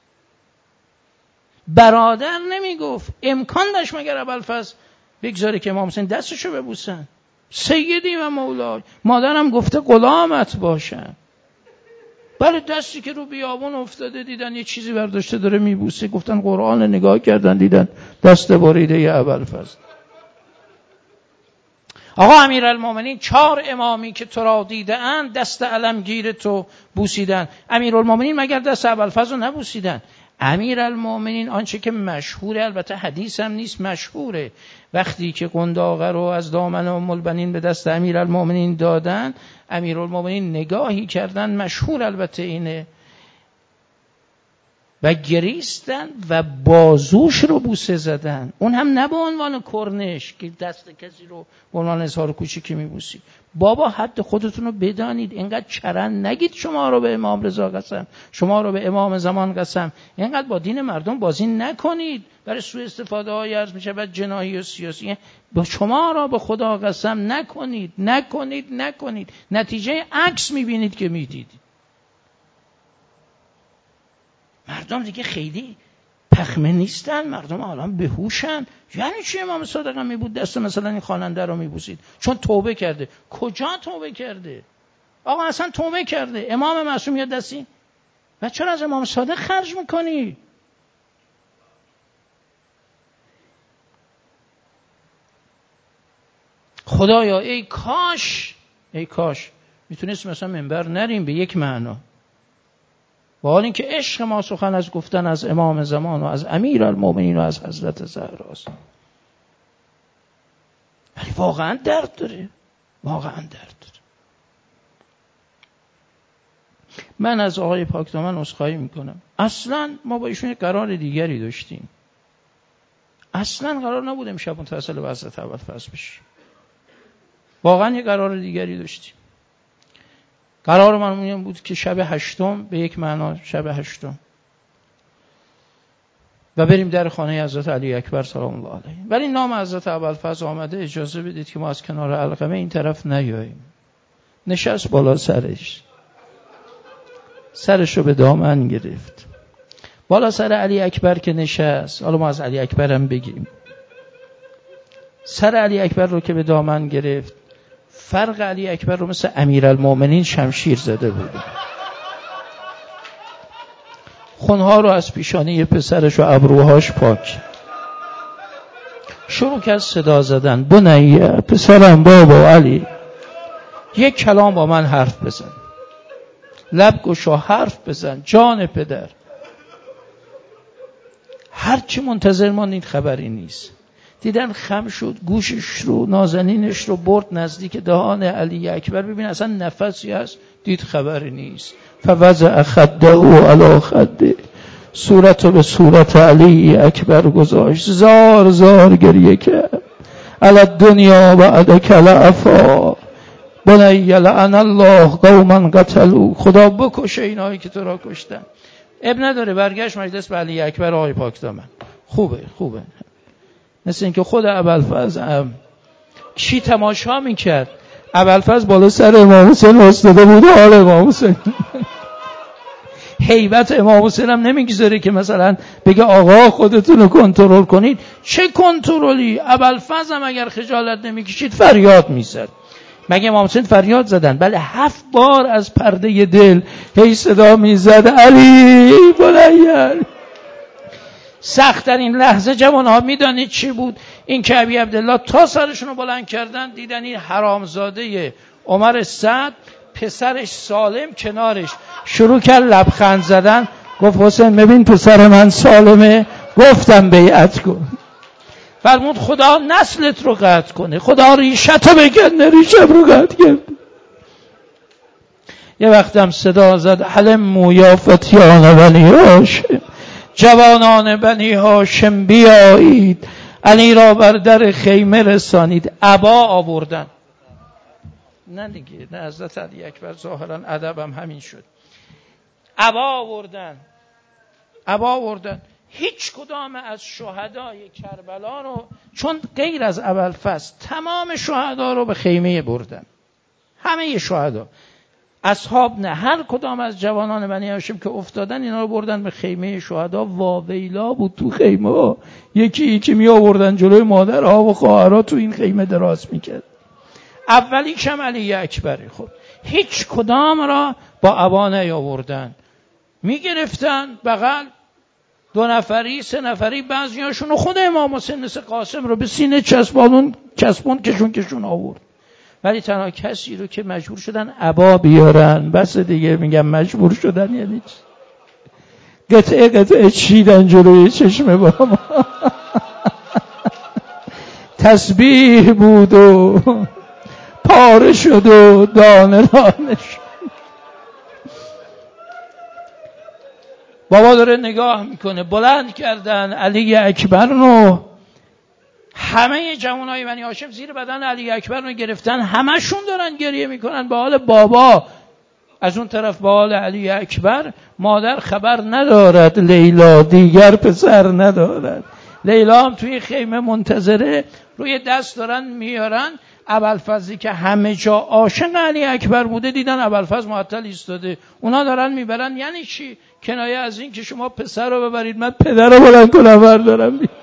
برادر نمی گفت، امکان داشت مگر ابوالفضل بگذاره که امام حسین دستشو ببوسن؟ سیدی و مولای، مادرم گفته غلامت باشم. بله دستی که رو بیابون افتاده دیدن یه چیزی برداشته داره میبوسه، گفتن قرآن، نگاه کردن دیدن دست بریده ی ابوالفضل. آقا امیرالمومنین چهار امامی که تو را دیده اند دست علمگیر تو بوسیدن، امیرالمومنین مگر دست ابوالفضل رو نبوسیدن؟ امیرالمومنین آنچه که مشهوره، البته حدیث هم نیست، مشهوره، وقتی که قنداقه رو از دامن ام البنین به دست امیرالمومنین دادن، امیرالمومنین نگاهی کردن، مشهور البته اینه، و گریستن و بازوش رو بوسه زدن. اون هم نه به عنوان کرنش که دست کسی رو به عنوان اظهار کوچیکی میبوسی. بابا حد خودتون رو بدانید، اینقدر چرند نگید شما رو به امام رضا قسم، شما رو به امام زمان قسم، اینقدر با دین مردم بازی نکنید، برای سوء استفاده های عرض میشه بعد جناحی و سیاسی. با شما رو به خدا قسم نکنید نکنید نکنید، نتیجه عکس میبینید که میدید. مردم دیگه خیلی پخمه نیستن، مردم الان بهوشن. یعنی چی امام صادق هم میبود دست مثلا این خواننده رو میبوسید چون توبه کرده؟ کجا توبه کرده؟ آقا اصلا توبه کرده، امام معصوم یاد دستی و چرا از امام صادق خرج میکنی؟ خدایا ای کاش ای کاش میتونست مثلا منبر نریم به یک معنا، با حال اینکه عشق ما سخن از گفتن از امام زمان و از امیرالمومنین و از حضرت زهراست، ولی واقعا درد داره، واقعا درد داره. من از آقای پاکدامن عذرخواهی میکنم، اصلا ما با ایشون قرار دیگری داشتیم، اصلا قرار نبود امشب متصل به حضرت ابوالفضل بشیم، واقعا یه قرار دیگری داشتیم. قرار من این بود که شب هشتم، به یک معنا شب هشتم، و بریم در خانه حضرت علی اکبر سلام الله علیه، ولی نام حضرت ابوالفضل آمده، اجازه بدید که ما از کنار علقمه این طرف نیاییم. نشست بالا سرش، سرش رو به دامن گرفت، بالا سر علی اکبر که نشست، حالا ما از علی اکبر هم بگیم، سر علی اکبر رو که به دامن گرفت، فرق علی اکبر رو مثل امیرالمومنین شمشیر زده بود، خونها رو از پیشانی پسرش و ابروهاش پاک، شروع کرد صدا زدن، بنیه پسرم، بابا علی یک کلام با من حرف بزن، لب گشا حرف بزن، جان پدر. هرچی منتظر ماندید خبری نیست. دیدن خم شد، گوشش رو نازنینش رو برد نزدیک دهان علی اکبر ببین اصلا نفسی هست، دید خبری نیست. فوضع خده علی خده، صورت رو به صورت علی اکبر گذاشت، زار زار گریه کرد. علی دنیا بعدک لعفا بنی لعن الله قوما قتلوا، خدا بکشه اینایی که تو را کشتن. اب نداره، برگشت مجلس به علی اکبر آقای پاکدامن. خوبه خوبه. مثل اینکه خود ابوالفضل چی تماشا میکرد، ابوالفضل بالا سر امام حسین استاده بود، حال امام حسین هیبت امام حسین هم نمیگذاره که مثلا بگه آقا خودتون رو کنترل کنید. چه کنترلی؟ ابوالفضل هم اگر خجالت نمیکشید فریاد میزد. مگه امام حسین فریاد زدن؟ بله، هفت بار از پرده دل هی صدا میزد علی بنی. سخت در این لحظه جوانها میدانید چی بود؟ این که ابی عبدالله تا سرشون رو بلند کردن دیدن این حرامزاده عمر سعد پسرش سالم کنارش شروع کرد لبخند زدن. گفت حسین ببین پسر من سالمه، گفتم بیعت کن. فرمود خدا نسلت رو قطع کنه، خدا ریشت رو بکنه، ریشم رو قطع کنه. یه وقتم صدا زد حلموا یا فتیان بنی هاشم، جوانان بنی هاشم بیایید، علی را بر در خیمه رسانید. عبا آوردن. نه دیگه، نه حضرت علی اکبر ظاهرا ادبم همین شد. عبا آوردن، عبا آوردن. هیچ کدام از شهدای کربلا رو، چون غیر از ابوالفضل تمام شهدا رو به خیمه بردن، همه شهدا، اصحاب نه، هر کدام از جوانان بنی هاشم که افتادن اینا رو بردن به خیمه شهدا. واویلا بود تو خیمه، یکی یکی می آوردن جلوی مادرها و خواهرها تو این خیمه دراز میکرد. اولی کم علی اکبره. خب هیچ کدام را با عبا نیاوردن، میگرفتن بغل، دو نفری سه نفری، بعضیاشون رو خود امام حسین مثل قاسم رو به سینه چسبانون چسبون کشون کشون آورد. ولی تنها کسی رو که مجبور شدن عبا بیارن، بس دیگه میگم مجبور شدن یعنی قطعه قطعه چیدن جلوی چشم با ما. تسبیح بود و پاره شد و دانه دانه شد. بابا داره نگاه میکنه، بلند کردن علی اکبر رو. همه جوانای بنی هاشم زیر بدن علی اکبر رو گرفتن، همشون دارن گریه میکنن به حال بابا. از اون طرف به حال علی اکبر. مادر خبر ندارد لیلا دیگر پسر ندارد. لیلا هم توی خیمه منتظره، روی دست دارن میارن. ابوالفضلی که همه جا عاشق علی اکبر بوده دیدن ابوالفضل معطل ایستاده، اونا دارن میبرن. یعنی چی؟ کنایه از این که شما پسر رو ببرید من پدر رو بلند کنم بردارم.